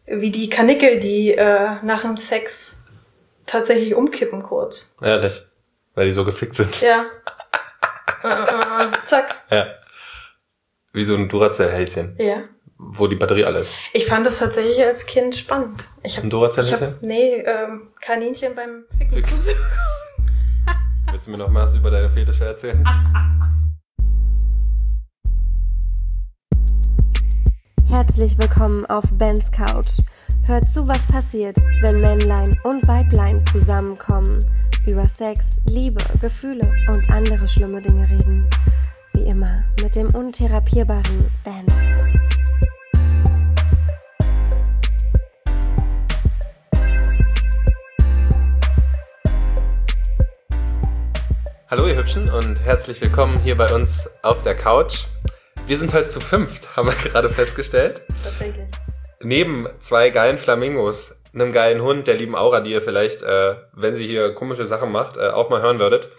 Wie die Karnickel, die nach dem Sex tatsächlich umkippen kurz. Ehrlich? Weil die so gefickt sind. Ja. Zack. Ja. Wie so ein Duracell-Häschen. Ja. Wo die Batterie alle ist. Ich fand das tatsächlich als Kind spannend. Ein Duracell-Häschen? Nee, Kaninchen beim Ficken. Willst du mir noch was über deine Fetische erzählen? Herzlich willkommen auf Bens Couch. Hört zu, was passiert, wenn Männlein und Weiblein zusammenkommen, über Sex, Liebe, Gefühle und andere schlimme Dinge reden. Wie immer mit dem untherapierbaren Ben. Hallo ihr Hübschen und herzlich willkommen hier bei uns auf der Couch. Wir sind heute zu fünft, haben wir gerade festgestellt. Tatsächlich. Neben zwei geilen Flamingos, einem geilen Hund, der lieben Aura, die ihr vielleicht, wenn sie hier komische Sachen macht, auch mal hören würdet,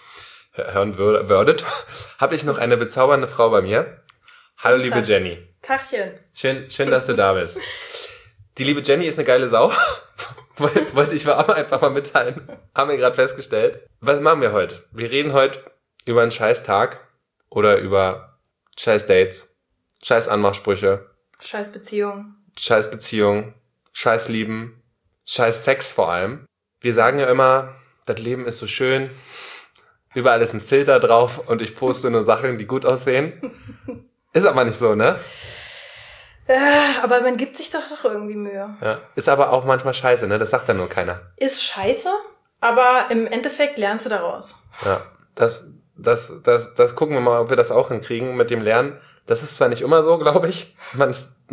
habe ich noch eine bezaubernde Frau bei mir. Hallo liebe Jenny. Tachchen. Schön, dass du da bist. Die liebe Jenny ist eine geile Sau. Wollte ich aber einfach mal mitteilen. Haben wir gerade festgestellt. Was machen wir heute? Wir reden heute über einen scheiß Tag oder über scheiß Dates, scheiß Anmachsprüche, Scheiß Beziehung, scheiß Lieben, scheiß Sex vor allem. Wir sagen ja immer, das Leben ist so schön, überall ist ein Filter drauf und ich poste nur Sachen, die gut aussehen. Ist aber nicht so, ne? Aber man gibt sich doch irgendwie Mühe. Ja. Ist aber auch manchmal scheiße, ne? Das sagt dann nur keiner. Ist scheiße, aber im Endeffekt lernst du daraus. Ja, das gucken wir mal, ob wir das auch hinkriegen mit dem Lernen. Das ist zwar nicht immer so, glaube ich. Man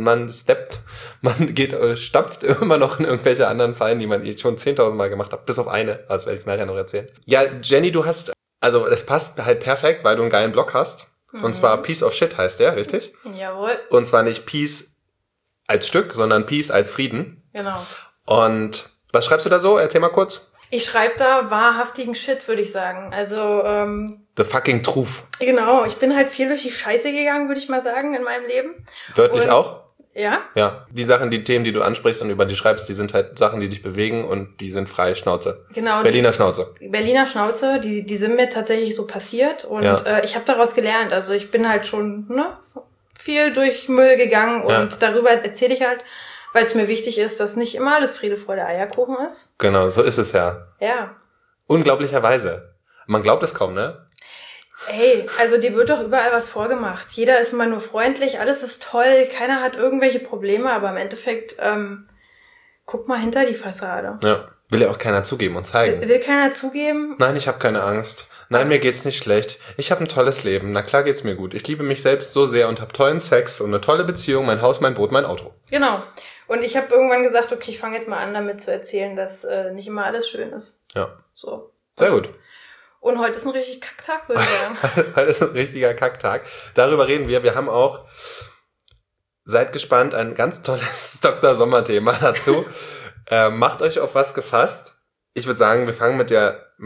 stapft immer noch in irgendwelche anderen Fallen, die man schon 10.000 Mal gemacht hat. Bis auf eine, das werde ich nachher noch erzählen. Ja, Jenny, also es passt halt perfekt, weil du einen geilen Blog hast. Und zwar Piece of Shit heißt der, richtig? Jawohl. Und zwar nicht Peace als Stück, sondern Peace als Frieden. Genau. Und was schreibst du da so? Erzähl mal kurz. Ich schreibe da wahrhaftigen Shit, würde ich sagen. Also, The fucking Truth. Genau, ich bin halt viel durch die Scheiße gegangen, würde ich mal sagen, in meinem Leben. Wörtlich Und, auch? Ja. Ja, die Themen, die du ansprichst und über die schreibst, die sind halt Sachen, die dich bewegen und die sind frei Schnauze. Genau. Berliner Schnauze, die sind mir tatsächlich so passiert und ich habe daraus gelernt. Also ich bin halt schon viel durch Müll gegangen und darüber erzähle ich halt, weil es mir wichtig ist, dass nicht immer alles Friede, Freude, Eierkuchen ist. Genau, so ist es ja. Ja. Unglaublicherweise. Man glaubt es kaum, ne? Ey, also dir wird doch überall was vorgemacht. Jeder ist immer nur freundlich, alles ist toll, keiner hat irgendwelche Probleme, aber im Endeffekt, guck mal hinter die Fassade. Ja, will ja auch keiner zugeben und zeigen. Will keiner zugeben? Nein, ich habe keine Angst. Nein, mir geht's nicht schlecht. Ich habe ein tolles Leben. Na klar geht's mir gut. Ich liebe mich selbst so sehr und habe tollen Sex und eine tolle Beziehung, mein Haus, mein Boot, mein Auto. Genau. Und ich habe irgendwann gesagt, okay, ich fange jetzt mal an, damit zu erzählen, dass nicht immer alles schön ist. Ja. So. Sehr gut. Und heute ist ein richtig Kacktag, würde ich sagen. Heute ist ein richtiger Kacktag. Darüber reden wir. Wir haben auch, seid gespannt, ein ganz tolles Dr. Sommer-Thema dazu. Macht euch auf was gefasst. Ich würde sagen, wir fangen mit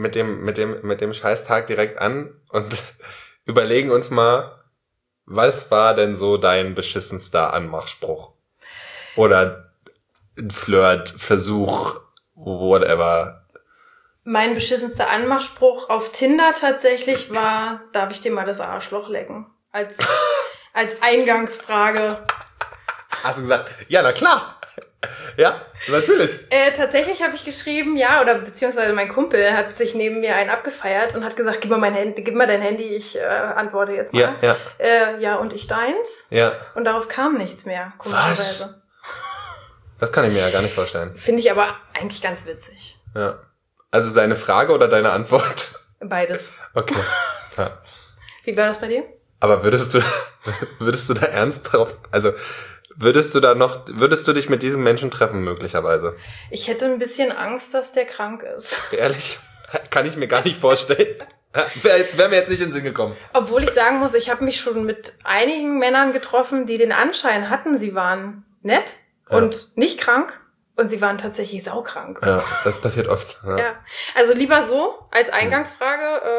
dem Scheißtag direkt an und überlegen uns mal, was war denn so dein beschissenster Anmachspruch? Oder Flirt, Versuch, whatever. Mein beschissenster Anmachspruch auf Tinder tatsächlich war, darf ich dir mal das Arschloch lecken? Als Eingangsfrage. Hast du gesagt, ja, na klar. Ja, natürlich. Tatsächlich habe ich geschrieben, ja, oder beziehungsweise mein Kumpel hat sich neben mir einen abgefeiert und hat gesagt, gib mal dein Handy, ich antworte jetzt mal. Ja. Und ich deins. Ja. Und darauf kam nichts mehr, komischerweise. Was? Das kann ich mir ja gar nicht vorstellen. Finde ich aber eigentlich ganz witzig. Ja. Also seine Frage oder deine Antwort? Beides. Okay. Ja. Wie war das bei dir? Aber würdest du da ernst drauf, also würdest du dich mit diesem Menschen treffen möglicherweise? Ich hätte ein bisschen Angst, dass der krank ist. Ehrlich? Kann ich mir gar nicht vorstellen. Wäre mir jetzt nicht in den Sinn gekommen. Obwohl ich sagen muss, ich habe mich schon mit einigen Männern getroffen, die den Anschein hatten, sie waren nett und nicht krank. Und sie waren tatsächlich saukrank. Ja, das passiert oft. Ja. Also lieber so als Eingangsfrage,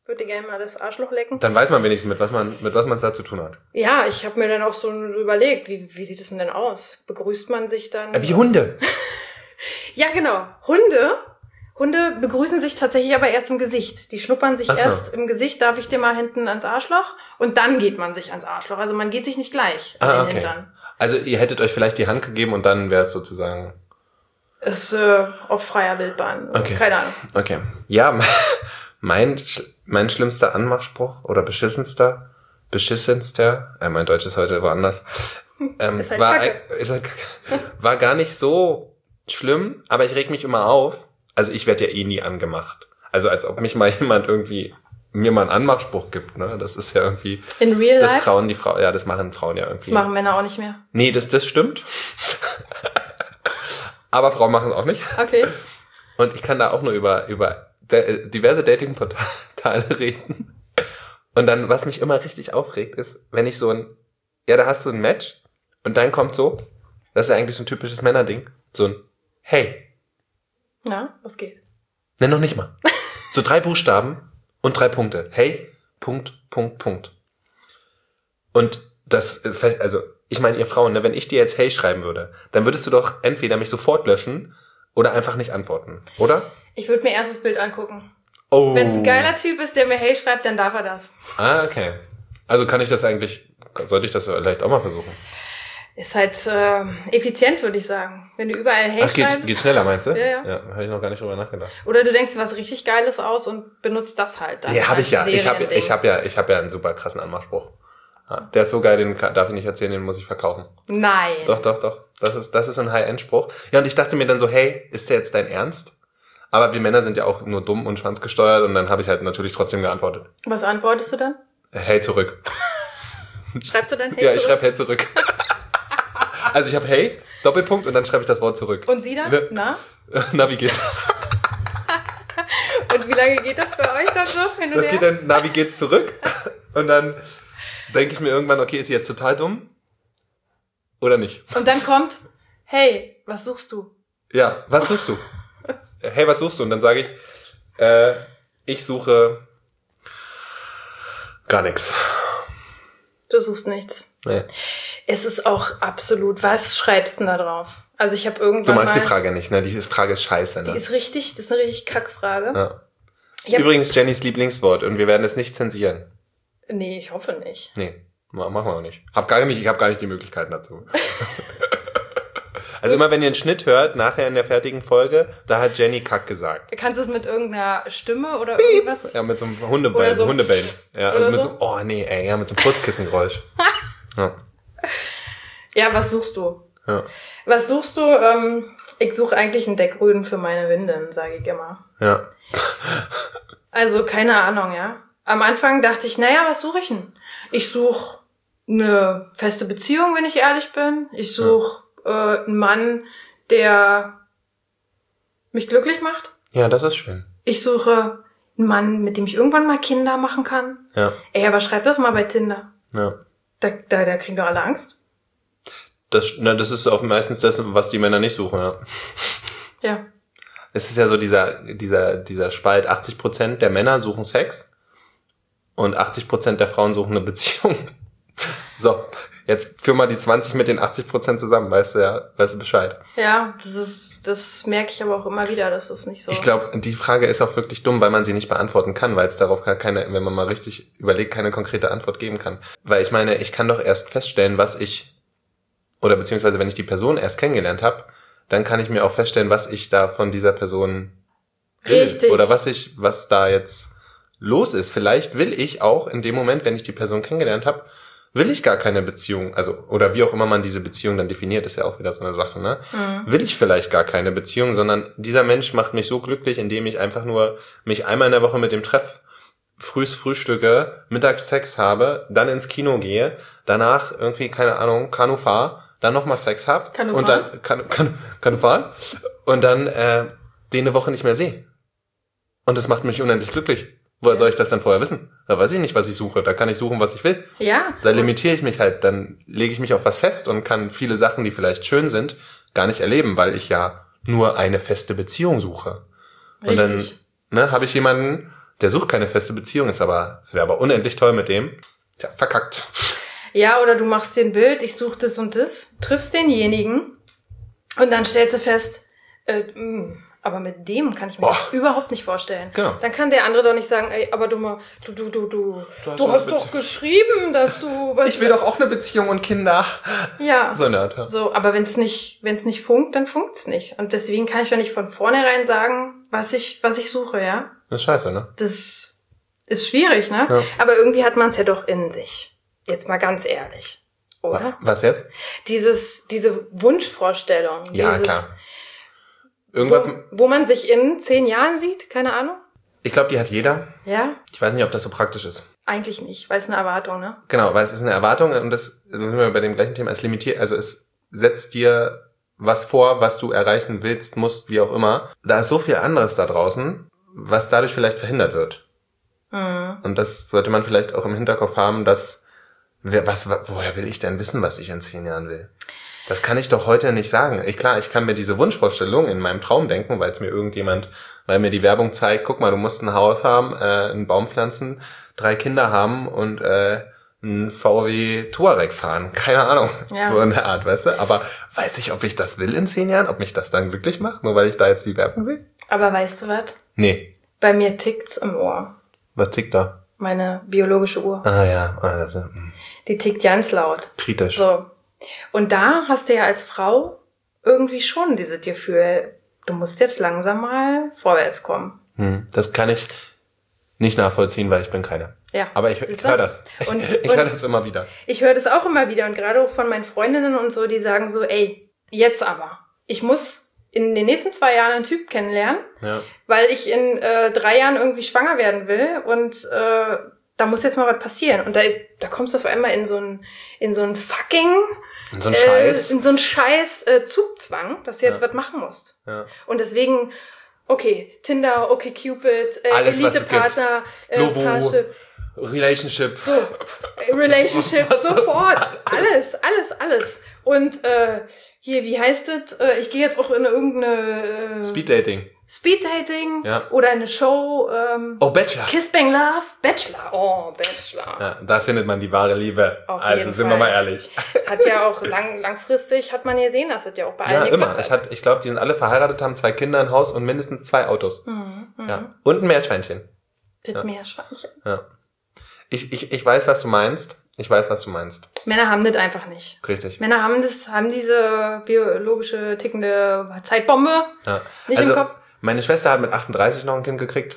Würde gerne mal das Arschloch lecken. Dann weiß man wenigstens, mit was man es da zu tun hat. Ja, ich habe mir dann auch so überlegt, wie sieht es denn aus? Begrüßt man sich dann? Wie Hunde. Ja, genau. Hunde begrüßen sich tatsächlich aber erst im Gesicht. Die schnuppern sich erst im Gesicht, darf ich dir mal hinten ans Arschloch? Und dann geht man sich ans Arschloch. Also man geht sich nicht gleich an den Hintern. Also ihr hättet euch vielleicht die Hand gegeben und dann wäre es sozusagen... Ist auf freier Wildbahn. Okay. Keine Ahnung. Okay. Ja, mein schlimmster Anmachspruch oder beschissenster, mein Deutsch ist heute woanders, ist halt Kacke. War gar nicht so schlimm, aber ich reg mich immer auf. Also ich werde ja eh nie angemacht. Also als ob mich mal jemand irgendwie mir mal einen Anmachspruch gibt, ne? Das ist ja irgendwie... In real life? Das trauen die Frauen, ja, das machen Frauen ja irgendwie. Das machen Männer auch nicht mehr. Nee, das stimmt. Aber Frauen machen es auch nicht. Okay. Und ich kann da auch nur über diverse Dating-Portale reden. Und dann, was mich immer richtig aufregt, ist, wenn ich da hast du ein Match und dann kommt so, das ist ja eigentlich so ein typisches Männerding, so ein Hey. Na, was geht? Ne, noch nicht mal. So 3 Buchstaben und 3 Punkte. Hey, Punkt. Und das, also, ich meine, ihr Frauen, ne, wenn ich dir jetzt Hey schreiben würde, dann würdest du doch entweder mich sofort löschen oder einfach nicht antworten, oder? Ich würde mir erst das Bild angucken. Oh. Wenn es ein geiler Typ ist, der mir Hey schreibt, dann darf er das. Ah, okay. Also sollte ich das vielleicht auch mal versuchen? Ist halt effizient, würde ich sagen. Wenn du überall Hey schreibst. Geht schneller, meinst du? Ja. Ja, habe ich noch gar nicht drüber nachgedacht. Oder du denkst was richtig Geiles aus und benutzt das halt dann. Ja, habe ich ja. Ich hab ja einen super krassen Anmachspruch. Ja, der ist so geil, den darf ich nicht erzählen, den muss ich verkaufen. Nein. Doch. Das ist ein High-End-Spruch. Ja, und ich dachte mir dann so, hey, ist der jetzt dein Ernst? Aber wir Männer sind ja auch nur dumm und schwanzgesteuert und dann habe ich halt natürlich trotzdem geantwortet. Was antwortest du dann? Hey zurück. Schreibst du dann Hey zurück? Ja, ich schreibe Hey zurück. Also ich habe Hey, Doppelpunkt und dann schreibe ich das Wort zurück. Und sie dann? Na? Na, wie geht's? Und wie lange geht das bei euch dann so? Das geht dann, na, wie geht's zurück? Und dann denke ich mir irgendwann, okay, ist sie jetzt total dumm? Oder nicht? Und dann kommt, hey, was suchst du? Ja, was suchst du? Hey, was suchst du? Und dann sage ich suche gar nichts. Du suchst nichts. Nee. Es ist auch absolut, was schreibst du denn da drauf? Also ich habe irgendwann Du magst die Frage nicht, ne? Die Frage ist scheiße, ne? Das ist eine richtig Kackfrage. Ja. Das ist übrigens Jennys Lieblingswort und wir werden es nicht zensieren. Nee, ich hoffe nicht. Nee, machen wir auch nicht. Ich habe gar nicht die Möglichkeiten dazu. Also immer wenn ihr einen Schnitt hört, nachher in der fertigen Folge, da hat Jenny Kack gesagt. Kannst du es mit irgendeiner Stimme oder irgendwas? Ja, mit so einem Hundebellen. Ja, oder mit so? Mit so einem Furzkissengeräusch. Ja. Ja, was suchst du? Ja. Was suchst du? Ich suche eigentlich einen Deckrüden für meine Windeln, sage ich immer. Ja. Also, keine Ahnung, ja. Am Anfang dachte ich, naja, was suche ich denn? Ich suche eine feste Beziehung, wenn ich ehrlich bin. Ich suche einen Mann, der mich glücklich macht. Ja, das ist schön. Ich suche einen Mann, mit dem ich irgendwann mal Kinder machen kann. Ja. Ey, aber schreib das mal bei Tinder. Ja. Da kriegen doch alle Angst. Das ist auch meistens das, was die Männer nicht suchen, ja. Ja. Es ist ja so dieser Spalt, 80% der Männer suchen Sex und 80% der Frauen suchen eine Beziehung. So, jetzt führ mal die 20 mit den 80% zusammen, weißt du Bescheid. Ja, das merke ich aber auch immer wieder, dass das nicht so... Ich glaube, die Frage ist auch wirklich dumm, weil man sie nicht beantworten kann, weil es darauf gar keine, wenn man mal richtig überlegt, keine konkrete Antwort geben kann. Weil ich meine, ich kann doch erst feststellen, beziehungsweise wenn ich die Person erst kennengelernt habe, dann kann ich mir auch feststellen, was ich da von dieser Person will. Richtig. Oder was da jetzt los ist. Vielleicht will ich auch in dem Moment, wenn ich die Person kennengelernt habe, will ich gar keine Beziehung, oder wie auch immer man diese Beziehung dann definiert, ist ja auch wieder so eine Sache, ne? Mhm. Will ich vielleicht gar keine Beziehung, sondern dieser Mensch macht mich so glücklich, indem ich einfach nur mich einmal in der Woche mit dem frühstücke, mittags Sex habe, dann ins Kino gehe, danach irgendwie, keine Ahnung, Kanu fahr, dann nochmal Sex hab und dann Kanu fahren und dann den eine Woche nicht mehr sehe. Und das macht mich unendlich glücklich. Woher soll ich das denn vorher wissen? Da weiß ich nicht, was ich suche. Da kann ich suchen, was ich will. Ja. Da limitiere ich mich halt. Dann lege ich mich auf was fest und kann viele Sachen, die vielleicht schön sind, gar nicht erleben, weil ich ja nur eine feste Beziehung suche. Richtig. Und dann habe ich jemanden, Der sucht keine feste Beziehung, es wäre aber unendlich toll mit dem. Tja, verkackt. Ja, oder du machst dir ein Bild, ich suche das und das, triffst denjenigen und dann stellst du fest, aber mit dem kann ich mir das überhaupt nicht vorstellen. Genau. Dann kann der andere doch nicht sagen, ey, aber du hast doch geschrieben, dass du... Ich will doch auch eine Beziehung und Kinder. Ja. So eine Art. Ja. So, aber wenn es nicht funkt, dann funkt's nicht. Und deswegen kann ich ja nicht von vornherein sagen, was ich suche, ja. Das ist scheiße, ne? Das ist schwierig, ne? Ja. Aber irgendwie hat man es ja doch in sich. Jetzt mal ganz ehrlich. Oder? Was jetzt? Diese Wunschvorstellung. Ja, klar. Irgendwas. Wo man sich in 10 Jahren sieht, keine Ahnung. Ich glaube, die hat jeder. Ja? Ich weiß nicht, ob das so praktisch ist. Eigentlich nicht, weil es eine Erwartung, ne? Genau, weil es ist eine Erwartung und das sind wir bei dem gleichen Thema, es limitiert, also es setzt dir was vor, was du erreichen willst, musst, wie auch immer. Da ist so viel anderes da draußen, was dadurch vielleicht verhindert wird. Mhm. Und das sollte man vielleicht auch im Hinterkopf haben, dass woher will ich denn wissen, was ich in 10 Jahren will? Das kann ich doch heute nicht sagen. Klar, ich kann mir diese Wunschvorstellung in meinem Traum denken, weil mir die Werbung zeigt, guck mal, du musst ein Haus haben, einen Baum pflanzen, 3 Kinder haben und einen VW Touareg fahren. Keine Ahnung, ja. So in der Art, weißt du? Aber weiß ich, ob ich das will in 10 Jahren? Ob mich das dann glücklich macht, nur weil ich da jetzt die Werbung sehe? Aber weißt du was? Nee. Bei mir tickt's im Ohr. Was tickt da? Meine biologische Uhr. Ah ja, das ist die tickt ganz laut. Kritisch. So. Und da hast du ja als Frau irgendwie schon dieses Gefühl, du musst jetzt langsam mal vorwärts kommen. Das kann ich nicht nachvollziehen, weil ich bin keine. Ja. Aber ich höre das. Ich höre das immer wieder. Ich höre das auch immer wieder und gerade auch von meinen Freundinnen und so, die sagen so, ey, jetzt aber. Ich muss in den nächsten 2 Jahren einen Typ kennenlernen, weil ich in 3 Jahren irgendwie schwanger werden will und da muss jetzt mal was passieren. Und da kommst du auf einmal in so einen fucking in so einen Scheiß Zugzwang, dass du jetzt was machen musst. Ja. Und deswegen, okay, Tinder, okay, Cupid, Elite-Partner, Parship, Relationship. So, Relationship, sofort. Alles. Und hier, wie heißt es? Ich gehe jetzt auch in irgendeine Speeddating. Ja. Oder eine Show. Bachelor. Kiss Bang Love. Bachelor. Ja, da findet man die wahre Liebe. Also sind wir mal ehrlich. Hat ja auch langfristig, hat man ja gesehen, das hat ja auch bei allen immer. Ich glaube, die sind alle verheiratet, haben 2 Kinder, ein Haus und mindestens 2 Autos. Ja. Und ein Meerschweinchen. Das Meerschweinchen. Ja. Ich weiß, was du meinst. Männer haben das einfach nicht. Richtig. Männer haben diese biologische, tickende Zeitbombe nicht im Kopf. Meine Schwester hat mit 38 noch ein Kind gekriegt.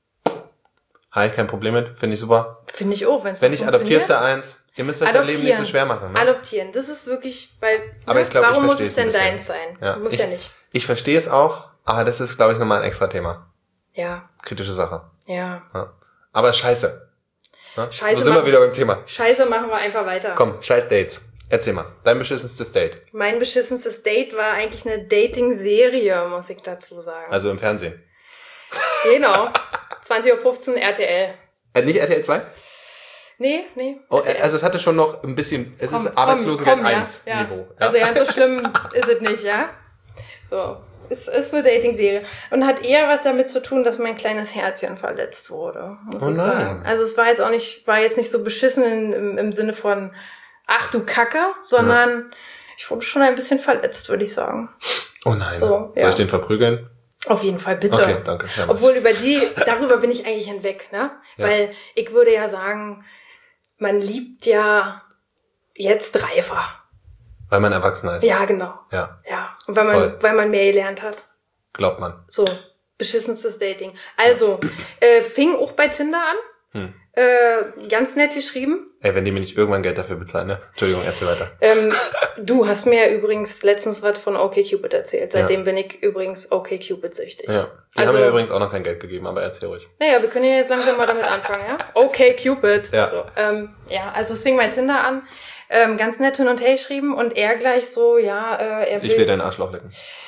Habe ich kein Problem mit. Finde ich super. Finde ich auch. Wenn nicht, adoptierst du eins. Ihr müsst euch das Leben nicht so schwer machen. Ne? Adoptieren, das ist wirklich, aber ich glaube, warum muss es denn deins sein? Ja. Muss ja nicht. Ich verstehe es auch, aber das ist, glaube ich, nochmal ein extra Thema. Ja. Kritische Sache. Ja. Aber ist scheiße. Scheiße. So sind wir wieder beim Thema. Scheiße, machen wir einfach weiter. Komm, scheiß Dates. Erzähl mal. Dein beschissenstes Date. Mein beschissenstes Date war eigentlich eine Dating-Serie, muss ich dazu sagen. Also im Fernsehen. Genau. 20.15 Uhr RTL. Nicht RTL 2? Nee. Oh, also es hatte schon noch ein bisschen, es ist Arbeitslosengeld 1 Niveau. Ja. Also ganz so schlimm ist es nicht, ja? So. Es ist eine Dating-Serie. Und hat eher was damit zu tun, dass mein kleines Herzchen verletzt wurde, muss ich sagen. Also es war jetzt nicht so beschissen im Sinne von, ach du Kacke, sondern ich wurde schon ein bisschen verletzt, würde ich sagen. Oh nein. So, Soll ich den verprügeln? Auf jeden Fall, bitte. Okay, danke. Ja, obwohl darüber bin ich eigentlich hinweg, ne? Ja. Weil ich würde ja sagen, man liebt ja jetzt reifer. Weil man erwachsener ist. Ja, genau. Ja. Und weil man mehr gelernt hat. Glaubt man. So, beschissenstes Dating. Also, fing auch bei Tinder an. Ganz nett geschrieben. Ey, wenn die mir nicht irgendwann Geld dafür bezahlen, ne? Entschuldigung, erzähl weiter. Du hast mir ja übrigens letztens was von OkCupid erzählt. Seitdem bin ich übrigens OkCupid süchtig. Ja. Die haben mir übrigens auch noch kein Geld gegeben, aber erzähl ruhig. Naja, wir können ja jetzt langsam mal damit anfangen, ja? OkCupid. Ja. So, also es fing mein Tinder an. Ganz nett hin und her geschrieben und er gleich so, er will... Ich will deinen Arschloch lecken.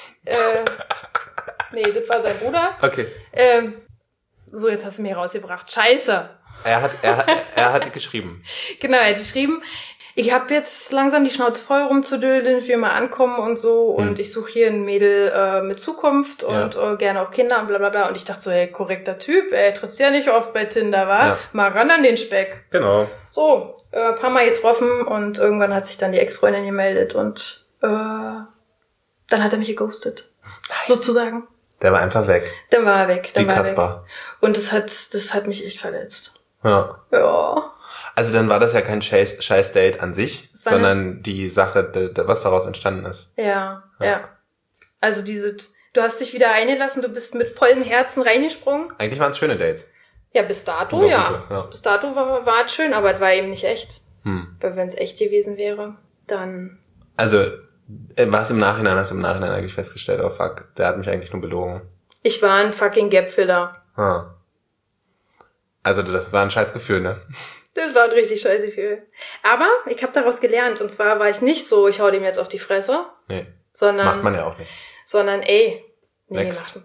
Nee, das war sein Bruder. Okay. So, jetzt hast du mich rausgebracht. Scheiße. Er hat geschrieben. Genau, er hat geschrieben, Ich habe jetzt langsam die Schnauze voll rumzudüllen, ich will mal ankommen und so. Und ich suche hier ein Mädel mit Zukunft und gerne auch Kinder und bla bla bla. Und ich dachte so, hey, korrekter Typ, trittst ja nicht oft bei Tinder, wa? Ja. Mal ran an den Speck. Genau. So, paar Mal getroffen und irgendwann hat sich dann die Ex-Freundin gemeldet und dann hat er mich geghostet. Nein. Sozusagen. Der war einfach weg. Dann war er weg. Wie Kasper. Und das hat mich echt verletzt. Ja. Ja. Also dann war das ja kein Scheiß-Date an sich, sondern die Sache, was daraus entstanden ist. Ja. Also du hast dich wieder eingelassen, du bist mit vollem Herzen reingesprungen. Eigentlich waren es schöne Dates. Ja, bis dato, ja. Bis dato war es schön, aber es war eben nicht echt. Weil wenn es echt gewesen wäre, dann... Also, hast du im Nachhinein eigentlich festgestellt, oh fuck, der hat mich eigentlich nur belogen. Ich war ein fucking Gapfiller. Also das war ein scheiß Gefühl, ne? Das war ein richtig scheiß Gefühl. Aber ich habe daraus gelernt. Und zwar war ich nicht so, ich hau dem jetzt auf die Fresse. Nee. Sondern, macht man ja auch nicht. Sondern, next.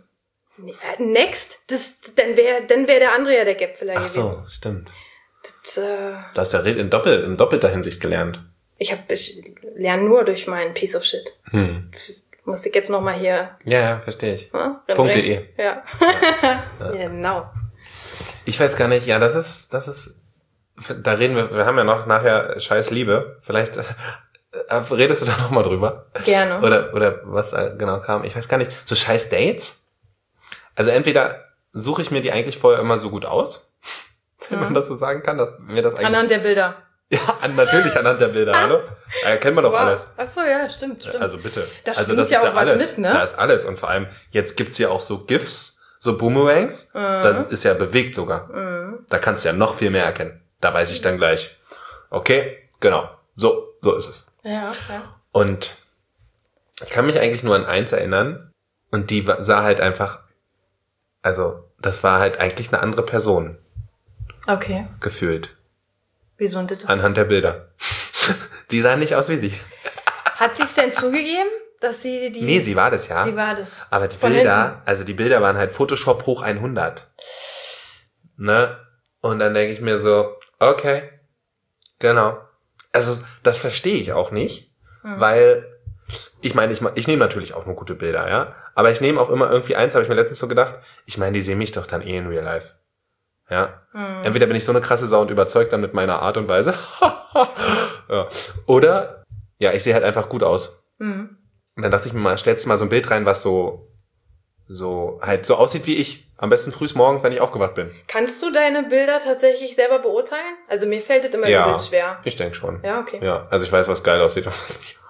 Dann wär der andere ja der Gapfiller gewesen. Ach so, stimmt. Du hast ja in doppelter Hinsicht gelernt. Ich lerne nur durch meinen Piece of Shit. Musste ich jetzt nochmal hier... Ja, verstehe ich. .de. Ja. Genau. Ich weiß gar nicht, das ist, da reden wir haben ja noch nachher scheiß Liebe. Vielleicht redest du da nochmal drüber. Gerne. Oder was genau kam. Ich weiß gar nicht. So scheiß Dates? Also entweder suche ich mir die eigentlich vorher immer so gut aus, wenn man das so sagen kann, dass mir das eigentlich... Anhand der Bilder. Ja, natürlich anhand der Bilder, hallo? Kennt man doch alles. Ach so, ja, stimmt. Also bitte. Das also das ja ist auch ja alles. Mit, ne? Da ist alles. Und vor allem, jetzt gibt's ja auch so GIFs, so Boomerangs. Das ist ja bewegt sogar. Da kannst du ja noch viel mehr erkennen. Da weiß ich dann gleich. Okay, genau. So ist es. Ja, okay. Und ich kann mich eigentlich nur an eins erinnern. Und die sah halt einfach, also das war halt eigentlich eine andere Person. Okay. Gefühlt. Wieso denn das? Anhand der Bilder. Die sahen nicht aus wie sie. Hat sie es denn zugegeben, dass sie die... Nee, sie war das, ja. Sie war das. Aber die Bilder waren halt Photoshop hoch 100. Ne? Und dann denke ich mir so, okay, genau. Also das verstehe ich auch nicht, weil ich meine, ich nehme natürlich auch nur gute Bilder, ja. Aber ich nehme auch immer irgendwie eins, habe ich mir letztens so gedacht, ich meine, die sehen mich doch dann in real life. Ja. Entweder bin ich so eine krasse Sau und überzeugt dann mit meiner Art und Weise. Ja. Oder, ja, ich sehe halt einfach gut aus. Und dann dachte ich mir mal, stellst du mal so ein Bild rein, was so halt so aussieht wie ich. Am besten frühs morgens, wenn ich aufgewacht bin. Kannst du deine Bilder tatsächlich selber beurteilen? Also mir fällt es immer übelst schwer. Ich denke schon. Ja, okay. Ja, also ich weiß, was geil aussieht und was nicht.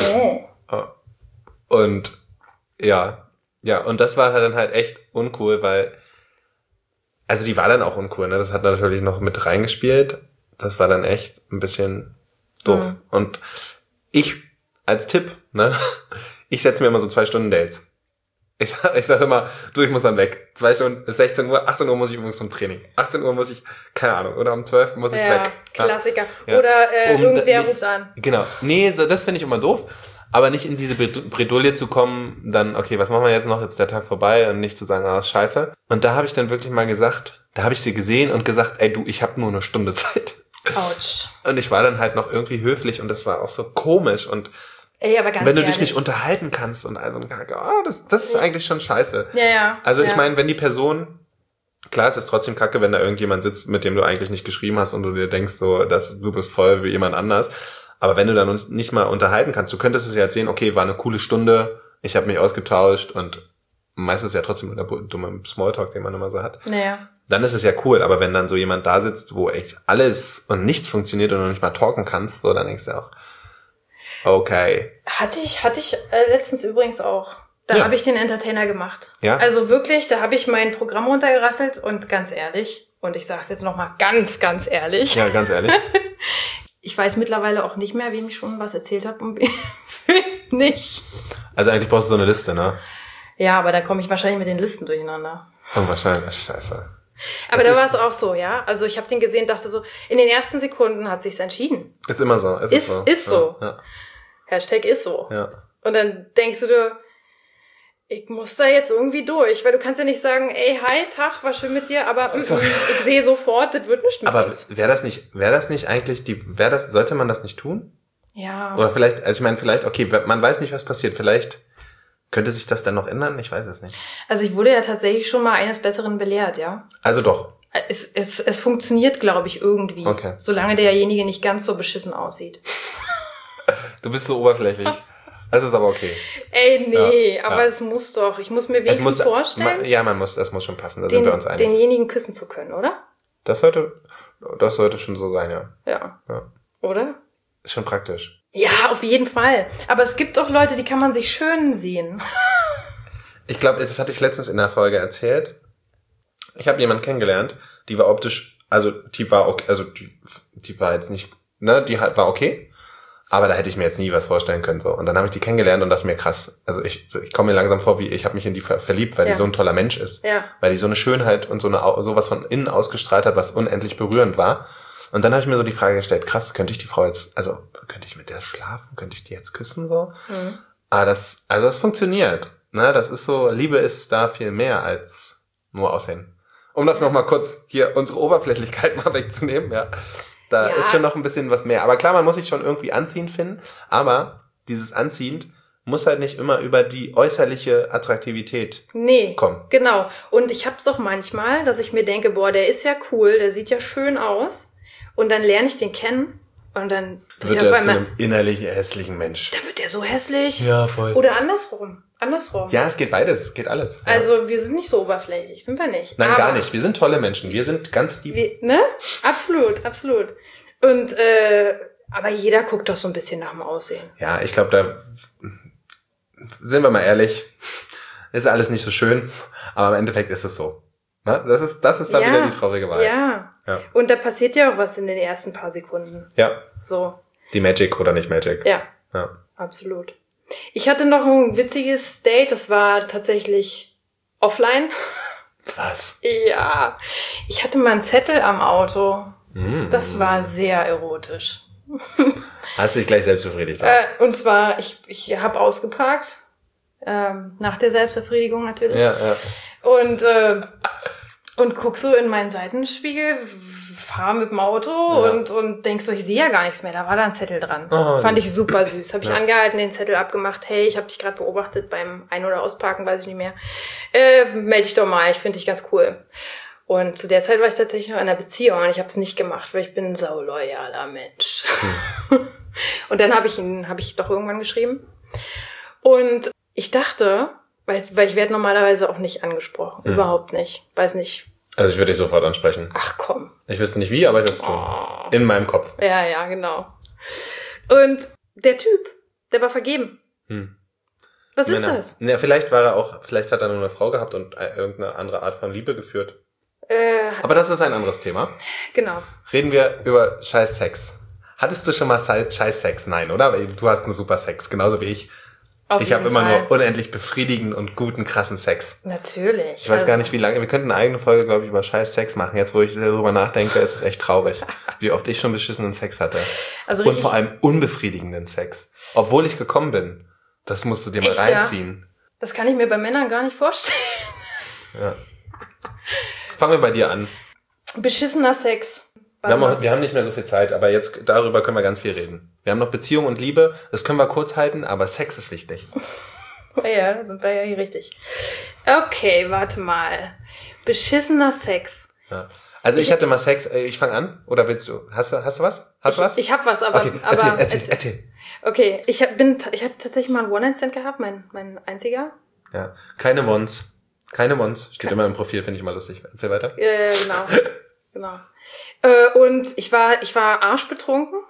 Und ja, und das war dann halt echt uncool, weil also die war dann auch uncool, ne? Das hat natürlich noch mit reingespielt. Das war dann echt ein bisschen doof. Und ich als Tipp, ne? Ich setze mir immer so 2-Stunden-Dates. Ich sag immer, ich muss dann weg. 2 Stunden, 16 Uhr, 18 Uhr muss ich übrigens zum Training. 18 Uhr muss ich, keine Ahnung, oder um 12 muss ich weg. Klassiker. Ja. Oder irgendwer ruft an. Genau. Nee, so, das finde ich immer doof. Aber nicht in diese Bredouille zu kommen, dann, okay, was machen wir jetzt noch? Jetzt ist der Tag vorbei und nicht zu sagen, ist scheiße. Und da habe ich dann wirklich mal gesagt, da habe ich sie gesehen und gesagt, ey du, ich habe nur eine Stunde Zeit. Autsch. Und ich war dann halt noch irgendwie höflich und das war auch so komisch und aber ganz wenn du dich nicht unterhalten kannst und also, das ist eigentlich schon scheiße. Ja. Also ich meine, wenn die Person, klar, es ist trotzdem kacke, wenn da irgendjemand sitzt, mit dem du eigentlich nicht geschrieben hast und du dir denkst so, dass du bist voll wie jemand anders. Aber wenn du dann nicht mal unterhalten kannst, du könntest es ja erzählen, okay, war eine coole Stunde, ich habe mich ausgetauscht und meistens ist ja trotzdem der dumme Smalltalk, den man immer so hat. Naja. Dann ist es ja cool, aber wenn dann so jemand da sitzt, wo echt alles und nichts funktioniert und du nicht mal talken kannst, so, dann denkst du auch, okay. Hatte ich letztens übrigens auch. Da habe ich den Entertainer gemacht. Ja? Also wirklich, da habe ich mein Programm runtergerasselt und ganz ehrlich, und ich sage es jetzt nochmal ganz, ganz ehrlich. Ja, ganz ehrlich. Ich weiß mittlerweile auch nicht mehr, wem ich schon was erzählt habe und wem nicht. Also eigentlich brauchst du so eine Liste, ne? Ja, aber da komme ich wahrscheinlich mit den Listen durcheinander. Und wahrscheinlich, scheiße. Aber da war es auch so, ja. Also ich habe den gesehen, dachte so, in den ersten Sekunden hat sich's entschieden. Ist immer so. Ist so. Ja. Hashtag ist so. Ja. Und dann denkst du dir, Ich muss da jetzt irgendwie durch, weil du kannst ja nicht sagen, ey, hi, Tag, war schön mit dir, aber ich sehe sofort, das wird nicht mit Aber uns. wäre das nicht eigentlich sollte man das nicht tun? Ja. Oder vielleicht, also ich meine, vielleicht, okay, man weiß nicht, was passiert, vielleicht könnte sich das dann noch ändern, ich weiß es nicht. Also ich wurde ja tatsächlich schon mal eines Besseren belehrt, ja. Also doch. Es funktioniert, glaube ich, irgendwie. Okay. Solange derjenige nicht ganz so beschissen aussieht. Du bist so oberflächlich. Das ist aber okay. Ey, nee, aber es muss doch. Ich muss mir wenigstens vorstellen, das muss schon passen, da sind wir uns einig. denjenigen küssen zu können, oder? Das sollte schon so sein, ja. Ja. Oder? Ist schon praktisch. Ja, auf jeden Fall. Aber es gibt auch Leute, die kann man sich schön sehen. Ich glaube, das hatte ich letztens in der Folge erzählt. Ich habe jemanden kennengelernt, die war optisch, die war jetzt nicht, ne, war okay. Aber da hätte ich mir jetzt nie was vorstellen können, so. Und dann habe ich die kennengelernt und dachte mir, krass, also ich komme mir langsam vor, wie ich habe mich in die verliebt, weil die so ein toller Mensch ist. Ja. Weil die so eine Schönheit und sowas von innen ausgestrahlt hat, was unendlich berührend war. Und dann habe ich mir so die Frage gestellt, krass, könnte ich die Frau jetzt, also könnte ich mit der schlafen, könnte ich die jetzt küssen, so? Mhm. Aber das funktioniert, ne? Das ist so, Liebe ist da viel mehr als nur Aussehen. Um das nochmal kurz hier unsere Oberflächlichkeit mal wegzunehmen, ja. Da ist schon noch ein bisschen was mehr. Aber klar, man muss sich schon irgendwie anziehend finden. Aber dieses Anziehend muss halt nicht immer über die äußerliche Attraktivität kommen. Genau. Und ich hab's auch manchmal, dass ich mir denke, boah, der ist ja cool, der sieht ja schön aus. Und dann lerne ich den kennen und dann wird er zu einem innerlich hässlichen Mensch. Dann wird der so hässlich. Ja, voll. Oder andersrum. Ja, es geht beides, geht alles. Ja. Also wir sind nicht so oberflächlich, sind wir nicht. Nein, gar nicht. Wir sind tolle Menschen. Wir sind ganz lieb. Ne? Absolut. Und aber jeder guckt doch so ein bisschen nach dem Aussehen. Ja, ich glaube, da sind wir mal ehrlich, ist alles nicht so schön, aber im Endeffekt ist es so. Na, das ist dann wieder die traurige Wahrheit. Ja. Und da passiert ja auch was in den ersten paar Sekunden. Ja. So. Die Magic oder nicht Magic. Ja. Absolut. Ich hatte noch ein witziges Date, das war tatsächlich offline. Was? Ja. Ich hatte mal einen Zettel am Auto. Das war sehr erotisch. Hast du dich gleich selbst befriedigt? Und zwar, ich habe ausgeparkt. Nach der Selbstbefriedigung natürlich. Ja. Und guck so in meinen Seitenspiegel, fahr mit dem Auto und denk so, ich sehe ja gar nichts mehr. Da war da ein Zettel dran. Fand ich super süß. Habe ich angehalten, den Zettel abgemacht. Hey, ich habe dich gerade beobachtet beim Ein- oder Ausparken, weiß ich nicht mehr. Meld dich doch mal, ich finde dich ganz cool. Und zu der Zeit war ich tatsächlich noch in einer Beziehung und ich habe es nicht gemacht, weil ich bin ein sauloyaler Mensch. Und dann habe ich doch irgendwann geschrieben. Und ich dachte, weil ich werde normalerweise auch nicht angesprochen. Überhaupt nicht. Weiß nicht. Also ich würde dich sofort ansprechen. Ach komm. Ich wüsste nicht wie, aber ich würde es tun. In meinem Kopf. Ja, genau. Und der Typ, der war vergeben. Was ist das? Ja, vielleicht hat er nur eine Frau gehabt und irgendeine andere Art von Liebe geführt. Aber das ist ein anderes Thema. Genau. Reden wir über scheiß Sex. Hattest du schon mal scheiß Sex? Nein, oder? Du hast einen super Sex, genauso wie ich. Ich habe immer nur unendlich befriedigenden und guten, krassen Sex. Natürlich. Ich weiß gar nicht, wie lange. Wir könnten eine eigene Folge, glaube ich, über scheiß Sex machen. Jetzt, wo ich darüber nachdenke, ist es echt traurig, wie oft ich schon beschissenen Sex hatte. Und vor allem unbefriedigenden Sex. Obwohl ich gekommen bin. Das musst du dir mal reinziehen. Ja? Das kann ich mir bei Männern gar nicht vorstellen. Ja. Fangen wir bei dir an. Beschissener Sex. Wir haben nicht mehr so viel Zeit, aber jetzt darüber können wir ganz viel reden. Wir haben noch Beziehung und Liebe, das können wir kurz halten, aber Sex ist wichtig. Ja, da sind wir ja hier richtig. Okay, warte mal. Beschissener Sex. Ja. Also ich hatte mal Sex, ich fange an, oder willst du? Hast du was? Ich hab was, aber... Okay, erzähl. Okay, ich hab tatsächlich mal einen One-Night-Stand gehabt, mein einziger. Ja, keine Mons. Steht immer im Profil, finde ich mal lustig. Erzähl weiter. Genau. Und ich war arschbetrunken.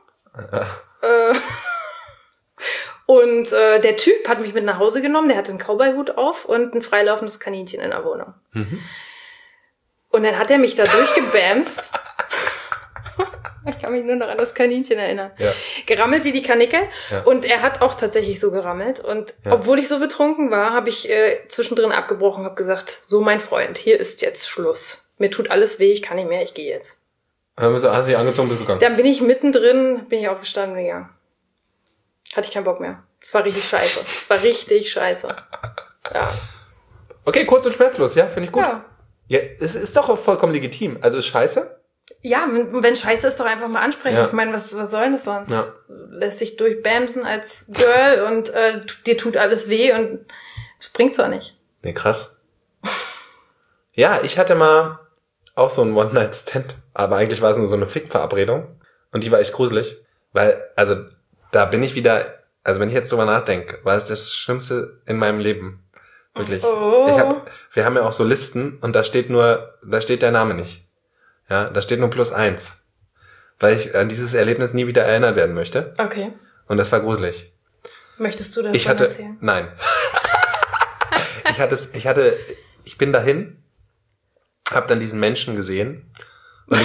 Und der Typ hat mich mit nach Hause genommen, der hatte einen Cowboy-Hut auf und ein freilaufendes Kaninchen in der Wohnung. Und dann hat er mich da durchgebämst. Ich kann mich nur noch an das Kaninchen erinnern. Ja. Gerammelt wie die Kanickel. Ja. Und er hat auch tatsächlich so gerammelt. Und obwohl ich so betrunken war, habe ich zwischendrin abgebrochen, habe gesagt, so mein Freund, hier ist jetzt Schluss. Mir tut alles weh, ich kann nicht mehr, ich gehe jetzt. Hast du dich angezogen, bist gegangen? Dann bin ich mittendrin, aufgestanden und gegangen. Hatte ich keinen Bock mehr. Das war richtig scheiße. Ja. Okay, kurz und schmerzlos, ja, finde ich gut. Ja, es ist doch auch vollkommen legitim. Also ist scheiße? Ja, wenn scheiße ist, doch einfach mal ansprechen. Ja. Ich meine, was soll denn das sonst? Ja. Lässt sich durchbamsen als Girl und dir tut alles weh und das bringt zwar nicht. Nee, krass. Ja, ich hatte mal auch so ein One-Night-Stand, aber eigentlich war es nur so eine Fick-Verabredung und die war echt gruselig, weil, also da bin ich wieder, also wenn ich jetzt drüber nachdenke, war es das Schlimmste in meinem Leben. Wirklich. Oh. Wir haben ja auch so Listen und da steht der Name nicht. Ja, da steht nur +1. Weil ich an dieses Erlebnis nie wieder erinnert werden möchte. Okay. Und das war gruselig. Möchtest du davon erzählen? Nein. Ich bin dahin, hab dann diesen Menschen gesehen und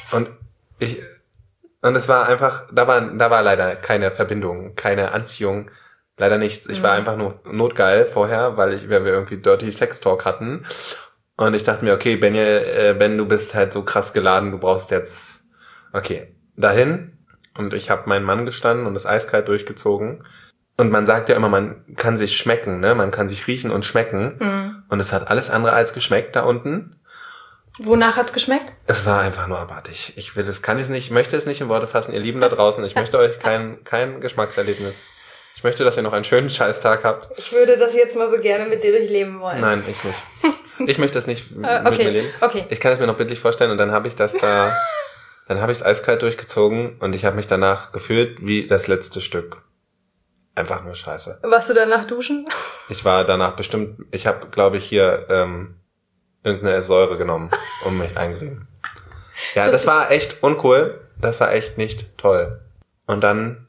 und es war einfach, da war leider keine Verbindung, keine Anziehung, leider nichts. Ich war einfach nur notgeil vorher, weil wir irgendwie Dirty Sex Talk hatten. Und ich dachte mir, okay, Ben, du bist halt so krass geladen, du brauchst jetzt, okay, dahin. Und ich habe meinen Mann gestanden und das eiskalt durchgezogen. Und man sagt ja immer, man kann sich schmecken, ne? Man kann sich riechen und schmecken. Mhm. Und es hat alles andere als geschmeckt da unten. Wonach hat's geschmeckt? Es war einfach nur abartig. Ich möchte es nicht in Worte fassen, ihr Lieben da draußen. Ich möchte euch kein Geschmackserlebnis. Ich möchte, dass ihr noch einen schönen Scheißtag habt. Ich würde das jetzt mal so gerne mit dir durchleben wollen. Nein, ich nicht. Ich möchte das nicht mit mir leben. Okay. Ich kann es mir noch bildlich vorstellen und dann habe ich dann habe ich es eiskalt durchgezogen und ich habe mich danach gefühlt wie das letzte Stück. Einfach nur scheiße. Warst du danach duschen? Ich war danach bestimmt, ich habe, glaube ich, hier irgendeine Säure genommen und mich eingerieben. Ja, das war echt uncool. Das war echt nicht toll. Und dann,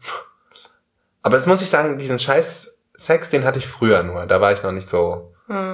aber das muss ich sagen, diesen scheiß Sex, den hatte ich früher nur. Da war ich noch nicht so,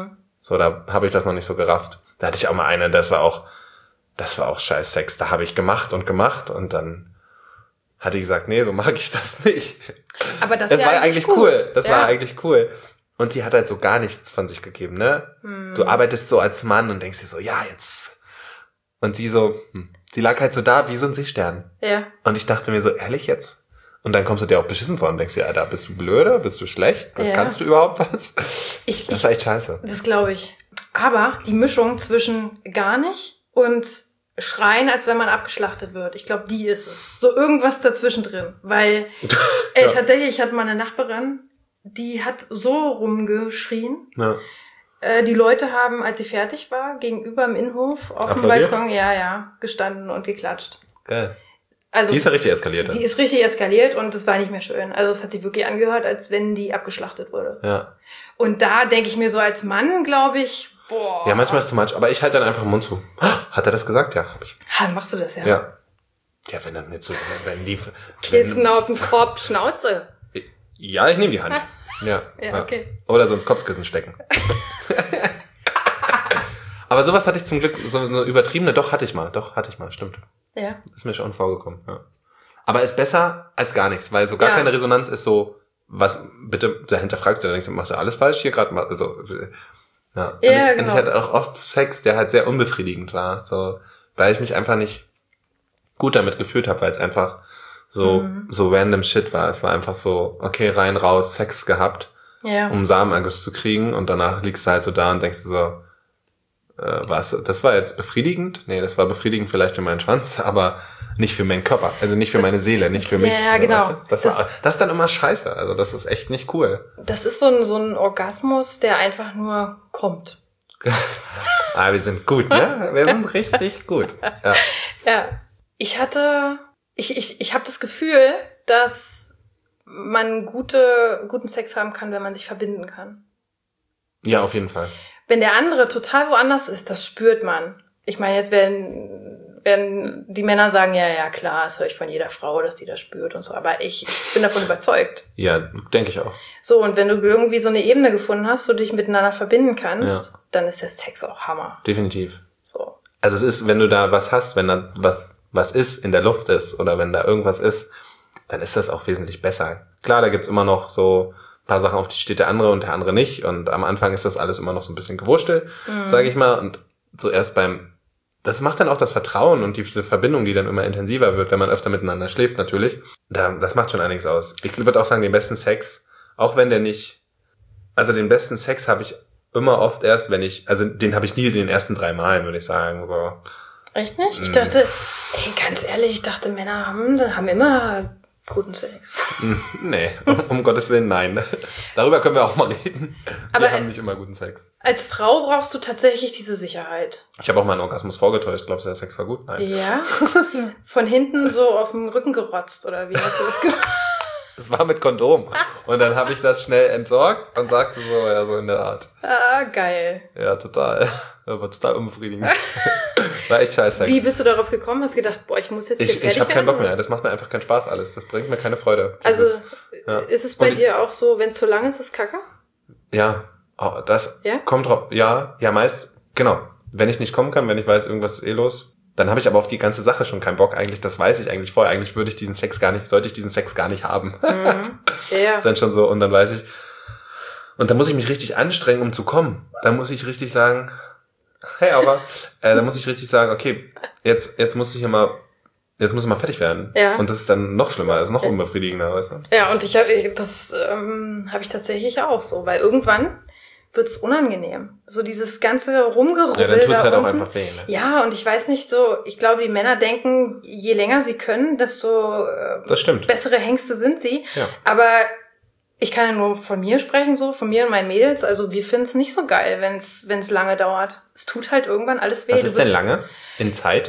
da habe ich das noch nicht so gerafft. Da hatte ich auch mal eine, das war auch scheiß Sex. Da habe ich gemacht und dann hat die gesagt, nee, so mag ich das nicht. Aber das war eigentlich cool. Das war eigentlich cool. Und sie hat halt so gar nichts von sich gegeben, ne? Du arbeitest so als Mann und denkst dir so, ja, jetzt. Und sie so, sie lag halt so da wie so ein Seestern. Ja. Und ich dachte mir so, ehrlich jetzt? Und dann kommst du dir auch beschissen vor und denkst dir, Alter, bist du blöder? Bist du schlecht? Ja. Kannst du überhaupt was? Das war echt scheiße. Das glaube ich. Aber die Mischung zwischen gar nicht und schreien, als wenn man abgeschlachtet wird. Ich glaube, die ist es. So irgendwas dazwischen drin. Weil tatsächlich, ich hatte mal eine Nachbarin, die hat so rumgeschrien. Ja. Die Leute haben, als sie fertig war, gegenüber im Innenhof auf dem Balkon, gestanden und geklatscht. Geil. Also, die ist ja richtig eskaliert. Die ist richtig eskaliert und das war nicht mehr schön. Also es hat sich wirklich angehört, als wenn die abgeschlachtet wurde. Ja. Und da denke ich mir so als Mann, glaube ich, boah. Ja, manchmal ist too much, aber ich halte dann einfach den Mund zu. Hat er das gesagt? Ja, hab ich. Machst du das, ja? Ja. Ja, wenn dann nicht so, wenn die... Kissen auf den Korb, Schnauze. Ja, ich nehme die Hand. Ja, okay. Oder so ins Kopfkissen stecken. Aber sowas hatte ich zum Glück, so eine übertriebene, hatte ich mal, stimmt. Ja. Ist mir schon vorgekommen, ja. Aber ist besser als gar nichts, weil so gar keine Resonanz ist so, was, bitte, dahinter fragst du, denkst du, machst du alles falsch hier gerade mal, also, ja. Ja, und ich hatte auch oft Sex, der halt sehr unbefriedigend war, so, weil ich mich einfach nicht gut damit gefühlt habe, weil es einfach so random Shit war. Es war einfach so, okay, rein, raus, Sex gehabt, um Samenerguss zu kriegen und danach liegst du halt so da und denkst du so, das war jetzt befriedigend? Nee, das war befriedigend vielleicht für meinen Schwanz, aber nicht für meinen Körper, also nicht für meine Seele, nicht für mich. Ja, genau. Weißt du? Das ist dann immer scheiße, also das ist echt nicht cool. Das ist so ein Orgasmus, der einfach nur kommt. Wir sind gut, ne? Wir sind richtig gut. Ja. Ich habe das Gefühl, dass man guten Sex haben kann, wenn man sich verbinden kann. Ja, auf jeden Fall. Wenn der andere total woanders ist, das spürt man. Ich meine, jetzt werden die Männer sagen, ja, klar, das höre ich von jeder Frau, dass die das spürt und so. Aber ich bin davon überzeugt. Ja, denke ich auch. So, und wenn du irgendwie so eine Ebene gefunden hast, wo du dich miteinander verbinden kannst, dann ist der Sex auch Hammer. Definitiv. So. Also es ist, wenn du da was hast, wenn da was ist, in der Luft ist oder wenn da irgendwas ist, dann ist das auch wesentlich besser. Klar, da gibt's immer noch so ein paar Sachen, auf die steht der andere und der andere nicht. Und am Anfang ist das alles immer noch so ein bisschen gewurschtelt, sage ich mal. Und zuerst das macht dann auch das Vertrauen und diese Verbindung, die dann immer intensiver wird, wenn man öfter miteinander schläft natürlich. Das macht schon einiges aus. Ich würde auch sagen, den besten Sex, auch wenn der nicht Also den besten Sex habe ich immer oft erst, den habe ich nie in den ersten 3 Malen, würde ich sagen. So. Echt nicht? Ich dachte, ganz ehrlich, Männer haben immer guten Sex. Nee, um Gottes Willen, nein. Darüber können wir auch mal reden. Wir haben nicht immer guten Sex. Als Frau brauchst du tatsächlich diese Sicherheit. Ich habe auch mal einen Orgasmus vorgetäuscht. Glaubst du, der Sex war gut? Nein. Ja? Von hinten so auf dem Rücken gerotzt, oder wie hast du das gemacht? Es war mit Kondom. Und dann habe ich das schnell entsorgt und sagte so, ja, so in der Art. Ah, geil. Ja, total. Das war total unbefriedigend. War echt scheiß Sex. Wie bist du darauf gekommen? Hast du gedacht, ich muss jetzt hier fertig werden? Ich habe keinen Bock mehr. Das macht mir einfach keinen Spaß alles. Das bringt mir keine Freude. Ist es bei dir auch so, wenn es zu lang ist, ist Kacke? Ja. Das kommt drauf. Ja, meist. Genau. Wenn ich nicht kommen kann, wenn ich weiß, irgendwas ist los, dann habe ich aber auf die ganze Sache schon keinen Bock. Eigentlich, das weiß ich eigentlich vorher. Eigentlich sollte ich diesen Sex gar nicht haben. Mhm. Ja. Das ist dann schon so. Und dann weiß ich. Und dann muss ich mich richtig anstrengen, um zu kommen. Dann muss ich richtig sagen, hey, aber, dann muss ich richtig sagen, okay, jetzt muss ich mal fertig werden. Ja. Und das ist dann noch schlimmer, also noch unbefriedigender, weißt du? Ja, und das habe ich tatsächlich auch so, weil irgendwann wird's unangenehm. So dieses ganze Rumgerubbel. Ja, dann tut's halt auch einfach weh. Ne? Ja, und ich weiß nicht so, ich glaube, die Männer denken, je länger sie können, desto das stimmt. Bessere Hengste sind sie. Ja. Aber ich kann ja nur von mir sprechen, so, von mir und meinen Mädels. Also wir finden es nicht so geil, wenn's lange dauert. Es tut halt irgendwann alles weh. Was ist denn lange? In Zeit?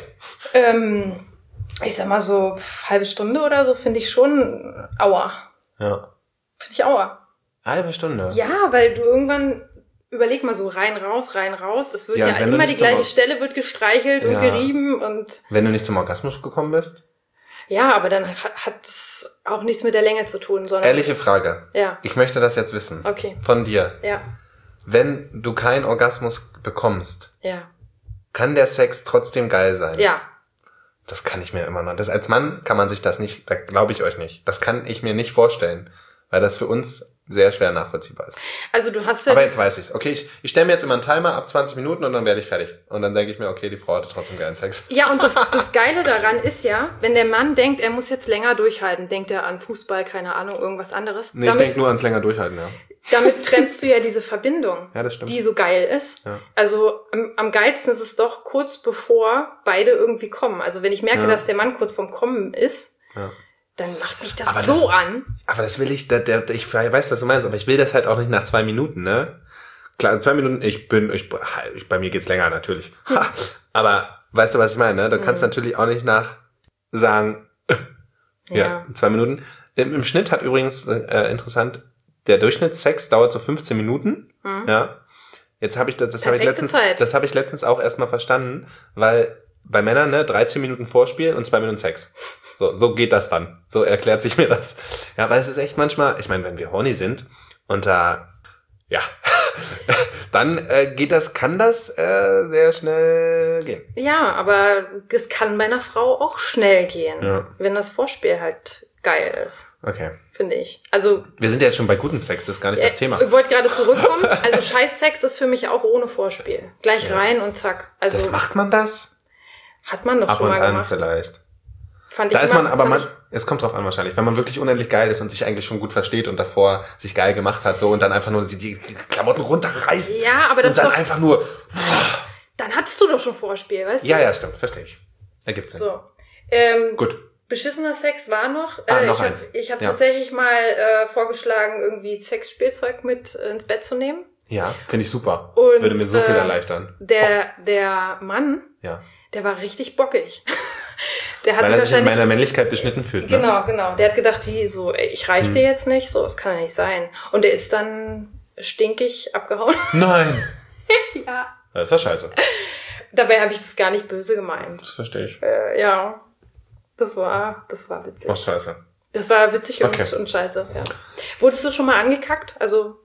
Ich sag mal so halbe Stunde oder so finde ich schon aua. Ja. Finde ich aua. Halbe Stunde? Ja, weil du irgendwann, überleg mal so rein, raus. Es wird ja immer die gleiche Stelle wird gestreichelt und gerieben und... Wenn du nicht zum Orgasmus gekommen bist? Ja, aber dann hat es auch nichts mit der Länge zu tun, sondern... Ehrliche Frage. Ja. Ich möchte das jetzt wissen. Okay. Von dir. Ja. Wenn du keinen Orgasmus bekommst, ja, kann der Sex trotzdem geil sein? Ja. Das kann ich mir immer noch. Als Mann kann man sich das nicht, da glaube ich euch nicht. Das kann ich mir nicht vorstellen, weil das für uns sehr schwer nachvollziehbar ist. Also du hast ja... Aber jetzt weiß ich's. Okay, ich stelle mir jetzt immer einen Timer ab 20 Minuten und dann werde ich fertig. Und dann denke ich mir, okay, die Frau hatte trotzdem geilen Sex. Ja, und das Geile daran ist ja, wenn der Mann denkt, er muss jetzt länger durchhalten, denkt er an Fußball, keine Ahnung, irgendwas anderes. Nee, ich denke nur ans länger durchhalten, ja. Damit trennst du ja diese Verbindung, ja, das stimmt, die so geil ist. Ja. Also am geilsten ist es doch kurz bevor beide irgendwie kommen. Also wenn ich merke, dass der Mann kurz vorm Kommen ist, dann macht mich das so an. Aber das will ich weiß, was du meinst, aber ich will das halt auch nicht nach 2 Minuten, ne? Klar, 2 Minuten, bei mir geht's länger, natürlich. Aber weißt du, was ich meine, ne? Du kannst natürlich auch nicht sagen, 2 Minuten. Im Schnitt hat übrigens, interessant, der Durchschnittssex dauert so 15 Minuten, ja. Jetzt habe ich das habe ich letztens auch erstmal verstanden, weil bei Männern, ne, 13 Minuten Vorspiel und 2 Minuten Sex. So geht das dann. So erklärt sich mir das. Ja, weil es ist echt manchmal, ich meine, wenn wir horny sind und da, dann kann das sehr schnell gehen. Ja, aber es kann bei einer Frau auch schnell gehen, wenn das Vorspiel halt geil ist. Okay. Finde ich. Also wir sind ja jetzt schon bei gutem Sex, das ist gar nicht das Thema. Ich wollte gerade zurückkommen. Also Scheiß-Sex ist für mich auch ohne Vorspiel. Gleich rein und zack. Also das macht man das? Hat man doch schon mal gemacht. Ab und an vielleicht. Es kommt drauf an wahrscheinlich, wenn man wirklich unendlich geil ist und sich eigentlich schon gut versteht und davor sich geil gemacht hat so und dann einfach nur die Klamotten runterreißt. Ja, aber das und dann einfach nur... Dann hattest du doch schon Vorspiel, weißt du? Ja, stimmt, verstehe ich. Ergibt Sinn. So. Gut. Beschissener Sex war noch. Noch eins. Ich habe tatsächlich mal vorgeschlagen, irgendwie Sexspielzeug mit ins Bett zu nehmen. Ja, finde ich super. Und, würde mir so viel erleichtern. Der Mann, der war richtig bockig. Weil er sich in meiner Männlichkeit beschnitten fühlt. Ne? Genau. Der hat gedacht, ich reich dir jetzt nicht, so, das kann ja nicht sein. Und der ist dann stinkig abgehauen. Nein. Ja. Das war scheiße. Dabei habe ich das gar nicht böse gemeint. Das verstehe ich. Ja. Das war witzig. Ach, scheiße. Das war witzig und scheiße, ja. Wurdest du schon mal angekackt? Also.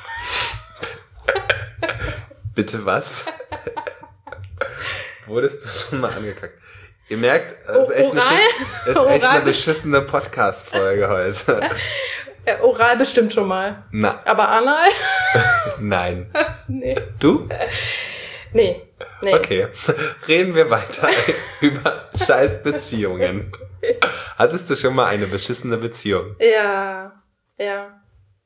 Bitte was? Wurdest du schon mal angekackt? Ihr merkt, es ist echt eine beschissene Podcast-Folge heute. Ja, oral bestimmt schon mal. Na. Aber anal? Nein. Nee. Du? Nee. Okay, reden wir weiter über scheiß Beziehungen. Hattest du schon mal eine beschissene Beziehung? Ja.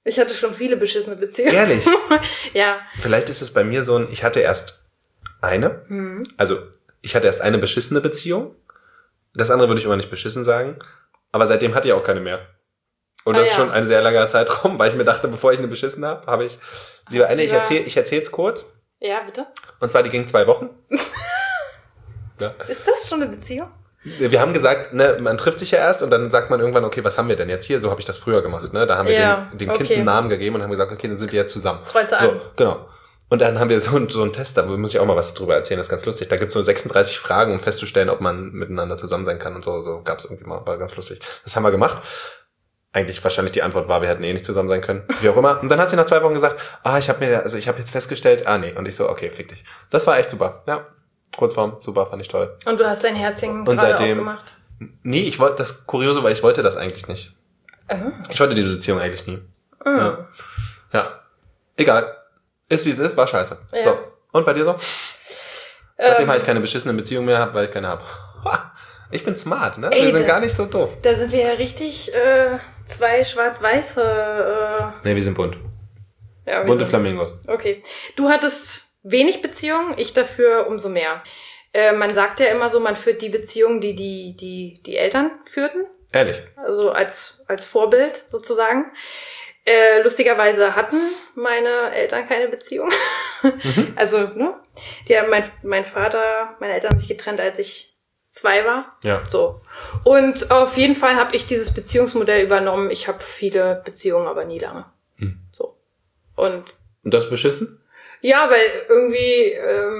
Ich hatte schon viele beschissene Beziehungen. Ehrlich? Ja. Vielleicht ist es bei mir so ich hatte erst eine. Also, ich hatte erst eine beschissene Beziehung. Das andere würde ich immer nicht beschissen sagen. Aber seitdem hatte ich auch keine mehr. Und das ist schon ein sehr langer Zeitraum, weil ich mir dachte, bevor ich eine beschissen habe ich lieber eine. Ich erzähl's kurz. Ja, bitte. Und zwar, die ging 2 Wochen. Ja. Ist das schon eine Beziehung? Wir haben gesagt, ne, man trifft sich ja erst und dann sagt man irgendwann, okay, was haben wir denn jetzt hier? So habe ich das früher gemacht. Ne? Da haben wir dem Kind einen Namen gegeben und haben gesagt, okay, dann sind wir jetzt zusammen. Kreuze an. Genau. Und dann haben wir so einen Test, da muss ich auch mal was drüber erzählen, das ist ganz lustig. Da gibt's so 36 Fragen, um festzustellen, ob man miteinander zusammen sein kann und so. So gab's irgendwie mal, war ganz lustig. Das haben wir gemacht. Eigentlich wahrscheinlich die Antwort war, wir hätten nicht zusammen sein können. Wie auch immer. Und dann hat sie nach 2 Wochen gesagt, ich habe jetzt festgestellt, nee. Und ich so, okay, fick dich. Das war echt super. Ja. Kurzform, super, fand ich toll. Und du hast dein Herzchen und gerade seitdem aufgemacht? Nee, ich wollte das Kuriose, weil ich wollte das eigentlich nicht. Ich wollte die Beziehung eigentlich nie. Ja. Egal. Ist wie es ist, war scheiße. Ja. So. Und bei dir so? Seitdem habe ich keine beschissene Beziehung mehr, weil ich keine habe. Ich bin smart, ne? Wir sind gar nicht so doof. Da sind wir ja richtig 2 schwarz-weiße... Nee, wir sind bunt. Ja, bunte Flamingos. Okay. Du hattest wenig Beziehungen, ich dafür umso mehr. Man sagt ja immer so, man führt die Beziehungen, die Eltern führten. Ehrlich? Also als Vorbild sozusagen. Lustigerweise hatten meine Eltern keine Beziehung. Also, ne? Die haben mein Vater, meine Eltern haben sich getrennt, als ich 2 war. Ja. So. Und auf jeden Fall habe ich dieses Beziehungsmodell übernommen. Ich habe viele Beziehungen, aber nie lange. So. Und das beschissen? Ja, weil irgendwie,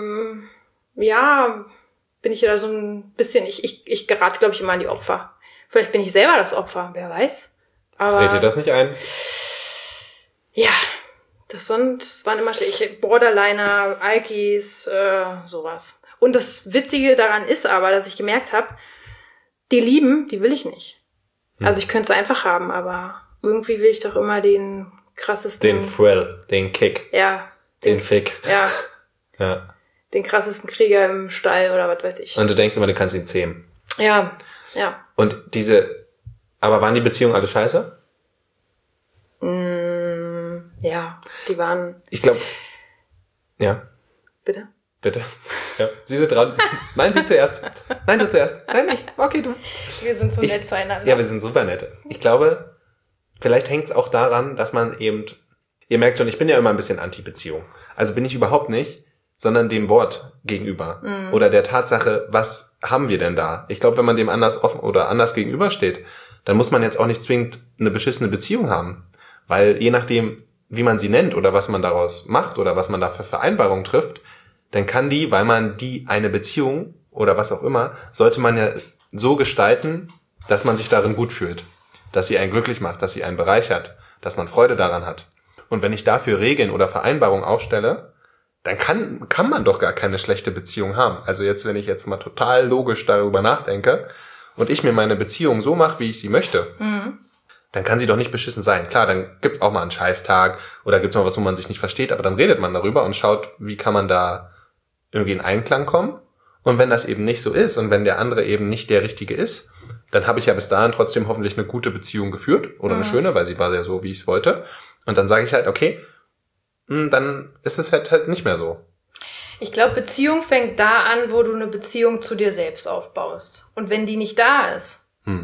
bin ich da so ein bisschen, ich gerate, glaube ich, immer an die Opfer. Vielleicht bin ich selber das Opfer, wer weiß. Aber redet ihr das nicht ein? Ja, das waren immer Borderliner, Alkis, sowas. Und das Witzige daran ist aber, dass ich gemerkt habe, die lieben, die will ich nicht. Also ich könnte es einfach haben, aber irgendwie will ich doch immer den krassesten... Den Thrill, den Kick. Ja. Den Fick. Ja. Ja. Den krassesten Krieger im Stall oder was weiß ich. Und du denkst immer, du kannst ihn zähmen. Ja. Und aber waren die Beziehungen alle scheiße? Ja, die waren... Ich glaube... Ja. Bitte? Ja, Sie sind dran. Nein, Sie zuerst. Nein, du zuerst. Nein, ich. Okay, du. Wir sind so nett zueinander. Ja, wir sind super nett. Ich glaube, vielleicht hängt es auch daran, dass man eben... Ihr merkt schon, ich bin ja immer ein bisschen Anti-Beziehung. Also bin ich überhaupt nicht, sondern dem Wort gegenüber. Oder der Tatsache, was haben wir denn da? Ich glaube, wenn man dem anders offen oder anders gegenübersteht, dann muss man jetzt auch nicht zwingend eine beschissene Beziehung haben. Weil je nachdem, wie man sie nennt oder was man daraus macht oder was man da für Vereinbarungen trifft, dann kann weil man eine Beziehung oder was auch immer, sollte man ja so gestalten, dass man sich darin gut fühlt. Dass sie einen glücklich macht, dass sie einen bereichert, dass man Freude daran hat. Und wenn ich dafür Regeln oder Vereinbarungen aufstelle, dann kann man doch gar keine schlechte Beziehung haben. Also jetzt, wenn ich jetzt mal total logisch darüber nachdenke und ich mir meine Beziehung so mache, wie ich sie möchte, dann kann sie doch nicht beschissen sein. Klar, dann gibt's auch mal einen Scheißtag oder gibt's mal was, wo man sich nicht versteht, aber dann redet man darüber und schaut, wie kann man da irgendwie in Einklang kommen. Und wenn das eben nicht so ist und wenn der andere eben nicht der Richtige ist, dann habe ich ja bis dahin trotzdem hoffentlich eine gute Beziehung geführt oder eine schöne, weil sie war ja so, wie ich es wollte. Und dann sage ich halt, okay, dann ist es halt nicht mehr so. Ich glaube, Beziehung fängt da an, wo du eine Beziehung zu dir selbst aufbaust. Und wenn die nicht da ist,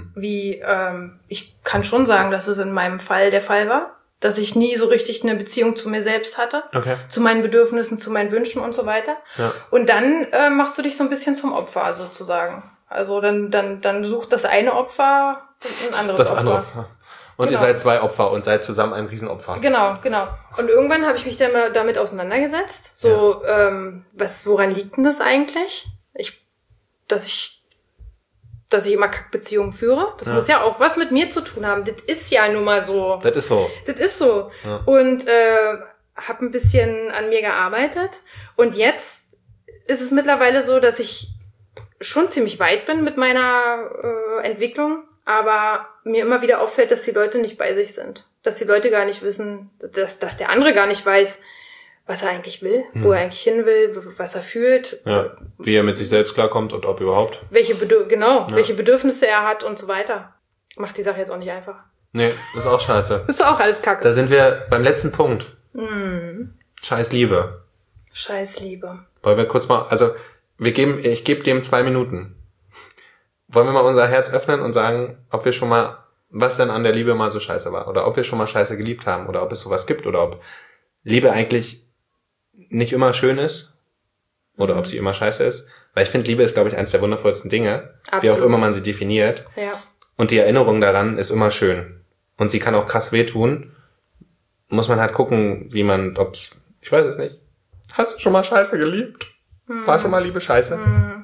ich kann schon sagen, dass es in meinem Fall der Fall war, dass ich nie so richtig eine Beziehung zu mir selbst hatte, zu meinen Bedürfnissen, zu meinen Wünschen und so weiter. Ja. Und dann machst du dich so ein bisschen zum Opfer sozusagen. Also dann sucht das eine Opfer ein anderes Opfer. Andere Opfer. Und ihr seid 2 Opfer und seid zusammen ein Riesenopfer. Genau. Und irgendwann habe ich mich dann mal damit auseinandergesetzt. So, woran liegt denn das eigentlich? Dass ich immer Kackbeziehungen führe. Das muss ja auch was mit mir zu tun haben. Das ist ja nun mal so. Das ist so. Ja. Und habe ein bisschen an mir gearbeitet. Und jetzt ist es mittlerweile so, dass ich schon ziemlich weit bin mit meiner Entwicklung. Aber mir immer wieder auffällt, dass die Leute nicht bei sich sind. Dass die Leute gar nicht wissen, dass der andere gar nicht weiß, was er eigentlich will, wo er eigentlich hin will, was er fühlt. Ja, wie er mit sich selbst klarkommt und ob überhaupt. Welche Bedürfnisse er hat und so weiter. Macht die Sache jetzt auch nicht einfach. Nee, ist auch scheiße. Ist auch alles Kacke. Da sind wir beim letzten Punkt. Scheiß Liebe. Scheiß Liebe. Wollen wir kurz mal, also ich gebe dem 2 Minuten. Wollen wir mal unser Herz öffnen und sagen, ob wir schon mal, was denn an der Liebe mal so scheiße war? Oder ob wir schon mal scheiße geliebt haben? Oder ob es sowas gibt? Oder ob Liebe eigentlich nicht immer schön ist? Oder ob sie immer scheiße ist? Weil ich finde, Liebe ist, glaube ich, eines der wundervollsten Dinge. Absolut. Wie auch immer man sie definiert. Ja. Und die Erinnerung daran ist immer schön. Und sie kann auch krass wehtun. Muss man halt gucken, wie man, ich weiß es nicht. Hast du schon mal Scheiße geliebt? War schon mal Liebe scheiße?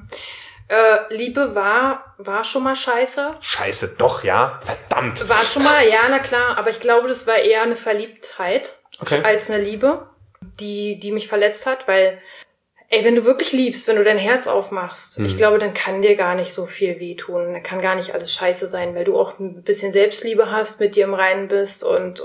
Liebe war schon mal scheiße. Scheiße, doch, ja. Verdammt. War schon mal, ja, na klar. Aber ich glaube, das war eher eine Verliebtheit als eine Liebe, die mich verletzt hat. Weil, wenn du wirklich liebst, wenn du dein Herz aufmachst, ich glaube, dann kann dir gar nicht so viel wehtun. Dann kann gar nicht alles scheiße sein, weil du auch ein bisschen Selbstliebe hast, mit dir im Reinen bist und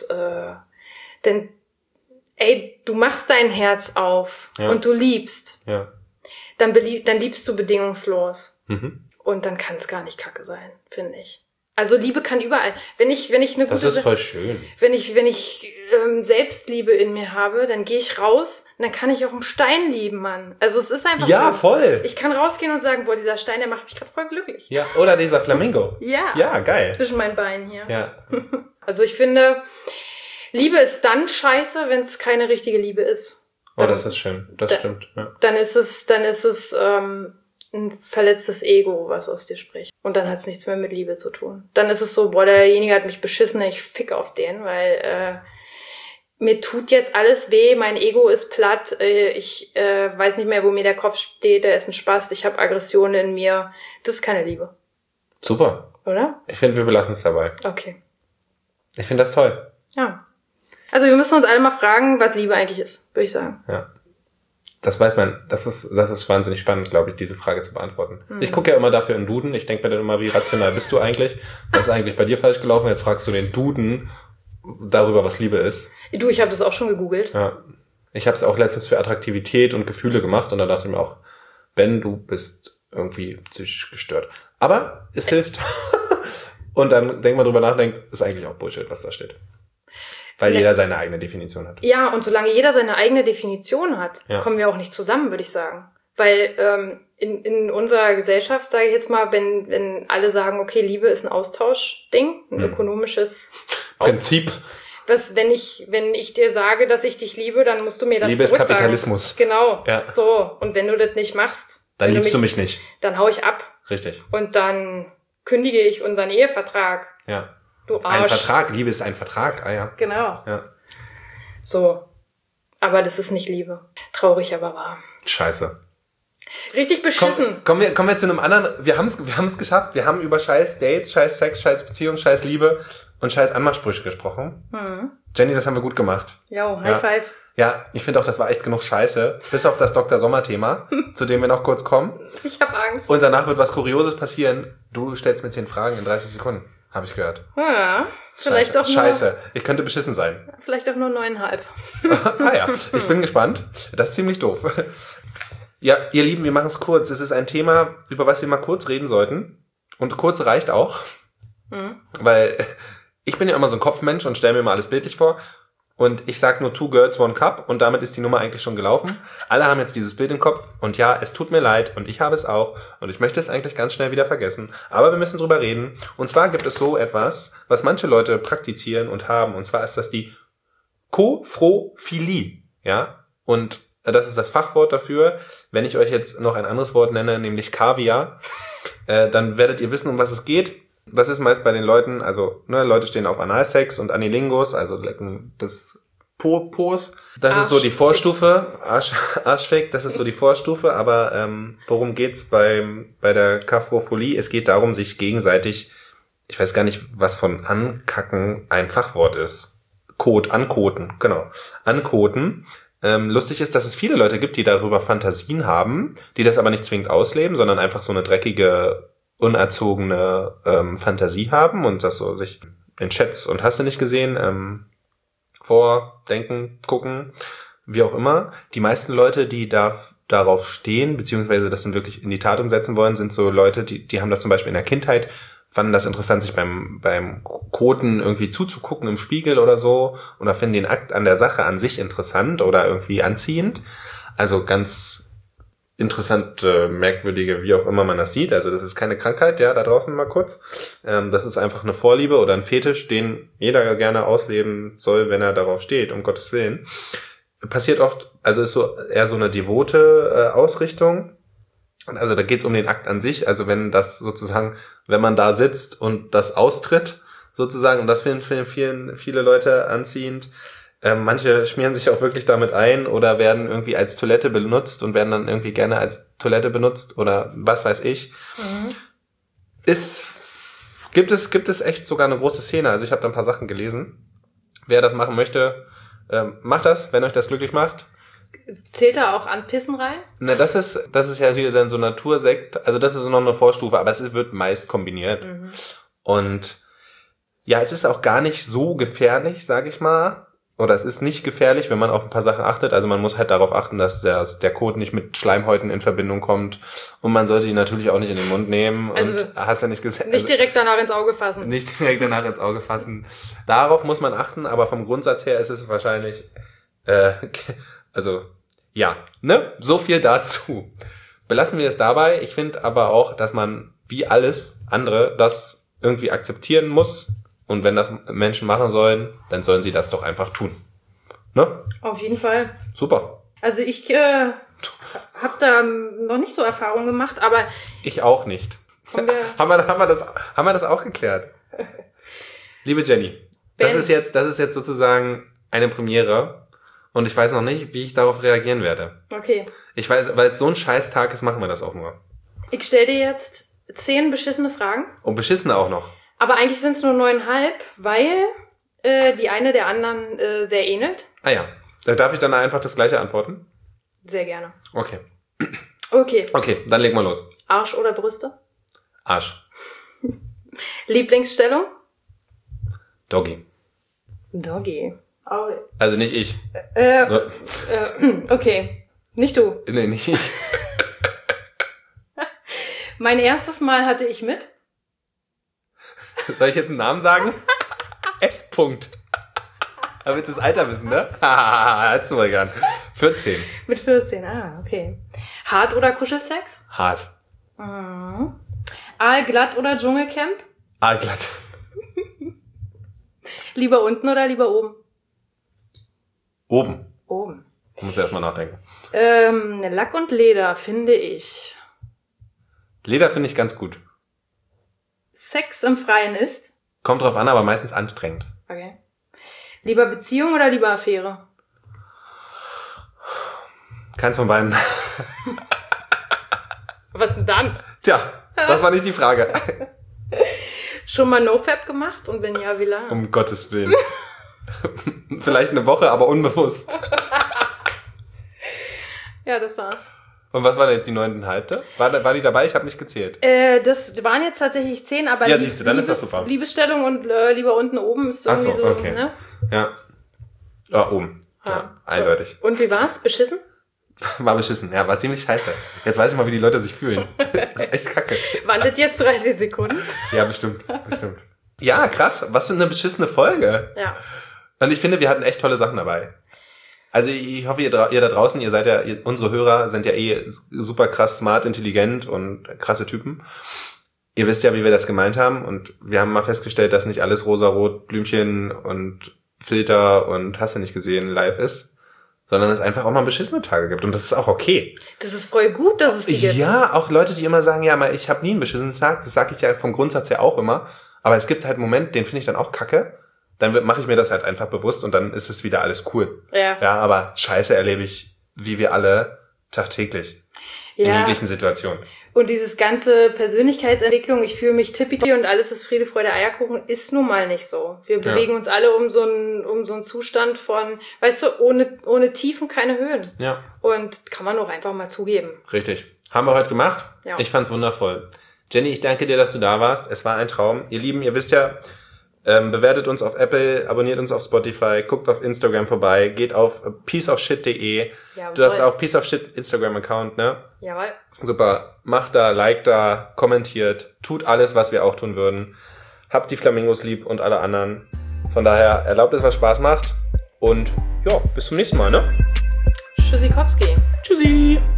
denn du machst dein Herz auf und du liebst. Ja. Dann liebst du bedingungslos. Und dann kann es gar nicht kacke sein, finde ich. Also Liebe kann überall. Wenn ich eine gute, das ist voll schön. Wenn ich Selbstliebe in mir habe, dann gehe ich raus und dann kann ich auch einen Stein lieben, Mann. Also es ist einfach ja, so. Voll. Ich kann rausgehen und sagen, boah, dieser Stein, der macht mich gerade voll glücklich. Ja, oder dieser Flamingo. Ja. Ja, geil. Zwischen meinen Beinen hier. Ja. Also ich finde, Liebe ist dann scheiße, wenn es keine richtige Liebe ist. Dann, das ist schön. Das stimmt. Ja. Dann ist es ein verletztes Ego, was aus dir spricht. Und dann hat es nichts mehr mit Liebe zu tun. Dann ist es so, boah, derjenige hat mich beschissen, ich fick auf den, weil mir tut jetzt alles weh, mein Ego ist platt, ich weiß nicht mehr, wo mir der Kopf steht, der ist ein Spast, ich habe Aggressionen in mir. Das ist keine Liebe. Super. Oder? Ich finde, wir belassen es dabei. Okay. Ich finde das toll. Ja. Also wir müssen uns alle mal fragen, was Liebe eigentlich ist, würde ich sagen. Ja. Das weiß man. Das ist wahnsinnig spannend, glaube ich, diese Frage zu beantworten. Ich gucke ja immer dafür in Duden. Ich denke mir dann immer, wie rational bist du eigentlich? Was ist eigentlich bei dir falsch gelaufen? Jetzt fragst du den Duden darüber, was Liebe ist. Du, ich habe das auch schon gegoogelt. Ja. Ich habe es auch letztens für Attraktivität und Gefühle gemacht und dann dachte ich mir auch, Ben, du bist irgendwie psychisch gestört. Aber es hilft. Und dann denkt man drüber nach, ist eigentlich auch Bullshit, was da steht. Weil jeder seine eigene Definition hat. Ja, und solange jeder seine eigene Definition hat, kommen wir auch nicht zusammen, würde ich sagen. Weil in unserer Gesellschaft, sage ich jetzt mal, wenn alle sagen, okay, Liebe ist ein Austauschding, ein ökonomisches Prinzip. Wenn ich dir sage, dass ich dich liebe, dann musst du mir das Liebe ist Kapitalismus. Genau. Ja. So. Und wenn du das nicht machst, dann liebst du mich nicht. Dann hau ich ab. Richtig. Und dann kündige ich unseren Ehevertrag. Ja. Du Arsch. Ein Vertrag, Liebe ist ein Vertrag, ja. Genau. Ja. So. Aber das ist nicht Liebe. Traurig, aber wahr. Scheiße. Richtig beschissen. Kommen wir zu einem anderen, wir haben es geschafft, wir haben über scheiß Dates, scheiß Sex, scheiß Beziehung, scheiß Liebe und scheiß Anmachsprüche gesprochen. Jenny, das haben wir gut gemacht. Jo, High Five. Ja, ich finde auch, das war echt genug Scheiße. Bis auf das Dr. Sommer-Thema, zu dem wir noch kurz kommen. Ich habe Angst. Und danach wird was Kurioses passieren. Du stellst mir 10 Fragen in 30 Sekunden. Habe ich gehört. Ja, vielleicht doch nur... Scheiße, ich könnte beschissen sein. Vielleicht auch nur 9,5. Ja, ich bin gespannt. Das ist ziemlich doof. Ja, ihr Lieben, wir machen es kurz. Es ist ein Thema, über was wir mal kurz reden sollten. Und kurz reicht auch. Weil ich bin ja immer so ein Kopfmensch und stelle mir mal alles bildlich vor. Und ich sag nur 2 Girls, 1 Cup und damit ist die Nummer eigentlich schon gelaufen. Alle haben jetzt dieses Bild im Kopf und ja, es tut mir leid und ich habe es auch und ich möchte es eigentlich ganz schnell wieder vergessen. Aber wir müssen drüber reden. Und zwar gibt es so etwas, was manche Leute praktizieren und haben. Und zwar ist das die Koprophilie. Ja, und das ist das Fachwort dafür. Wenn ich euch jetzt noch ein anderes Wort nenne, nämlich Kaviar, dann werdet ihr wissen, um was es geht. Das ist meist bei den Leuten, also Leute stehen auf Analsex und Anilingus, also des Popos. Das ist so die Vorstufe, Arschfick, das ist so die Vorstufe, aber worum geht's bei der Koprophilie? Es geht darum, sich gegenseitig, ich weiß gar nicht, was von ankacken ein Fachwort ist. Ankoten, genau. Ankoten. Lustig ist, dass es viele Leute gibt, die darüber Fantasien haben, die das aber nicht zwingend ausleben, sondern einfach so eine dreckige, unerzogene Fantasie haben und das so sich in Chats und hast du nicht gesehen, vordenken, gucken, wie auch immer. Die meisten Leute, die darauf stehen, beziehungsweise das dann wirklich in die Tat umsetzen wollen, sind so Leute, die haben das zum Beispiel in der Kindheit fanden das interessant, sich beim Koten irgendwie zuzugucken im Spiegel oder so, oder finden den Akt an der Sache an sich interessant oder irgendwie anziehend. Also ganz interessant, merkwürdige, wie auch immer man das sieht. Also das ist keine Krankheit, ja, da draußen mal kurz. Das ist einfach eine Vorliebe oder ein Fetisch, den jeder gerne ausleben soll, wenn er darauf steht, um Gottes Willen. Passiert oft, also ist so eher so eine devote Ausrichtung. Und also da geht's um den Akt an sich. Also wenn das sozusagen, wenn man da sitzt und das austritt, sozusagen, und das finden viele Leute anziehend. Manche schmieren sich auch wirklich damit ein oder werden irgendwie als Toilette benutzt und werden dann irgendwie gerne als Toilette benutzt oder was weiß ich. Mhm. Gibt es echt sogar eine große Szene. Also ich habe da ein paar Sachen gelesen. Wer das machen möchte, macht das, wenn euch das glücklich macht. Zählt da auch an Pissen rein? Na, das ist ja hier so ein Natursekt. Also das ist noch eine Vorstufe, aber es wird meist kombiniert. Mhm. Und ja, es ist auch gar nicht so gefährlich, sag ich mal. Oder es ist nicht gefährlich, wenn man auf ein paar Sachen achtet. Also man muss halt darauf achten, dass der Kot nicht mit Schleimhäuten in Verbindung kommt. Und man sollte ihn natürlich auch nicht in den Mund nehmen. Also und hast ja nicht gesagt. Nicht direkt danach ins Auge fassen. Nicht direkt danach ins Auge fassen. Darauf muss man achten, aber vom Grundsatz her ist es wahrscheinlich, also, ja, ne? So viel dazu. Belassen wir es dabei. Ich finde aber auch, dass man, wie alles andere, das irgendwie akzeptieren muss. Und wenn das Menschen machen sollen, dann sollen sie das doch einfach tun. Ne? Auf jeden Fall. Super. Also ich habe da noch nicht so Erfahrungen gemacht, aber... Ich auch nicht. Haben wir das auch geklärt? Liebe Jenny, das ist jetzt sozusagen eine Premiere und ich weiß noch nicht, wie ich darauf reagieren werde. Okay. Ich weiß, weil es so ein Scheißtag ist, machen wir das auch nur. Ich stelle dir jetzt 10 beschissene Fragen. Und beschissene auch noch. Aber eigentlich sind es nur 9,5, weil die eine der anderen sehr ähnelt. Ah ja. Darf ich dann einfach das gleiche antworten? Sehr gerne. Okay. Okay, dann leg mal los. Arsch oder Brüste? Arsch. Lieblingsstellung? Doggy. Oh. Also nicht ich. Okay. Nicht du. Nee, nicht ich. Mein erstes Mal hatte ich mit... Soll ich jetzt einen Namen sagen? S. -Punkt. Da willst du das Alter wissen, ne? Hättest du mal gern. 14. Mit 14, okay. Hart oder Kuschelsex? Hart. Mhm. Aalglatt oder Dschungelcamp? Aalglatt. Lieber unten oder lieber oben? Oben. Oben. Du musst erst mal nachdenken. Lack und Leder, finde ich. Leder finde ich ganz gut. Sex im Freien ist? Kommt drauf an, aber meistens anstrengend. Okay. Lieber Beziehung oder lieber Affäre? Keins von beiden. Was denn dann? Tja, das war nicht die Frage. Schon mal NoFap gemacht? Und wenn ja, wie lange? Um Gottes Willen. Vielleicht eine Woche, aber unbewusst. Ja, das war's. Und was war denn jetzt die 9,5? War die dabei? Ich habe nicht gezählt. Das waren jetzt tatsächlich 10, aber ja, siehst du, dann ist das super. Liebestellung und lieber unten oben ist irgendwie so, okay. Ne? Ja. Ja, oben. Ja, eindeutig. Und wie war's? Beschissen? War beschissen, ja, war ziemlich scheiße. Jetzt weiß ich mal, wie die Leute sich fühlen. Das ist echt kacke. Waren das jetzt 30 Sekunden? Ja, bestimmt. Ja, krass. Was für eine beschissene Folge. Ja. Und ich finde, wir hatten echt tolle Sachen dabei. Also ich hoffe, ihr da draußen, unsere Hörer sind ja super krass smart, intelligent und krasse Typen. Ihr wisst ja, wie wir das gemeint haben und wir haben mal festgestellt, dass nicht alles rosarot, Blümchen und Filter und hast du nicht gesehen live ist, sondern es einfach auch mal beschissene Tage gibt und das ist auch okay. Das ist voll gut, dass es die gibt. Ja, auch Leute, die immer sagen, ja, ich habe nie einen beschissenen Tag, das sage ich ja vom Grundsatz her auch immer, aber es gibt halt einen Moment, den finde ich dann auch kacke. Dann mache ich mir das halt einfach bewusst und dann ist es wieder alles cool. Ja. Ja, aber Scheiße erlebe ich, wie wir alle, tagtäglich. Ja. In jeglichen Situationen. Und dieses ganze Persönlichkeitsentwicklung, ich fühle mich tippity und alles ist Friede, Freude, Eierkuchen, ist nun mal nicht so. Wir bewegen uns alle um so einen Zustand von, weißt du, ohne Tiefen keine Höhen. Ja. Und kann man auch einfach mal zugeben. Richtig. Haben wir heute gemacht. Ja. Ich fand's wundervoll. Jenny, ich danke dir, dass du da warst. Es war ein Traum. Ihr Lieben, ihr wisst ja, Bewertet uns auf Apple, abonniert uns auf Spotify, guckt auf Instagram vorbei, geht auf pieceofshit.de. Jawohl. Du hast auch Piece of Shit Instagram-Account, ne? Jawohl. Super. Macht da, liked da, kommentiert, tut alles, was wir auch tun würden. Habt die Flamingos lieb und alle anderen. Von daher erlaubt es, was Spaß macht. Und ja, bis zum nächsten Mal, ne? Tschüssikowski. Tschüssi.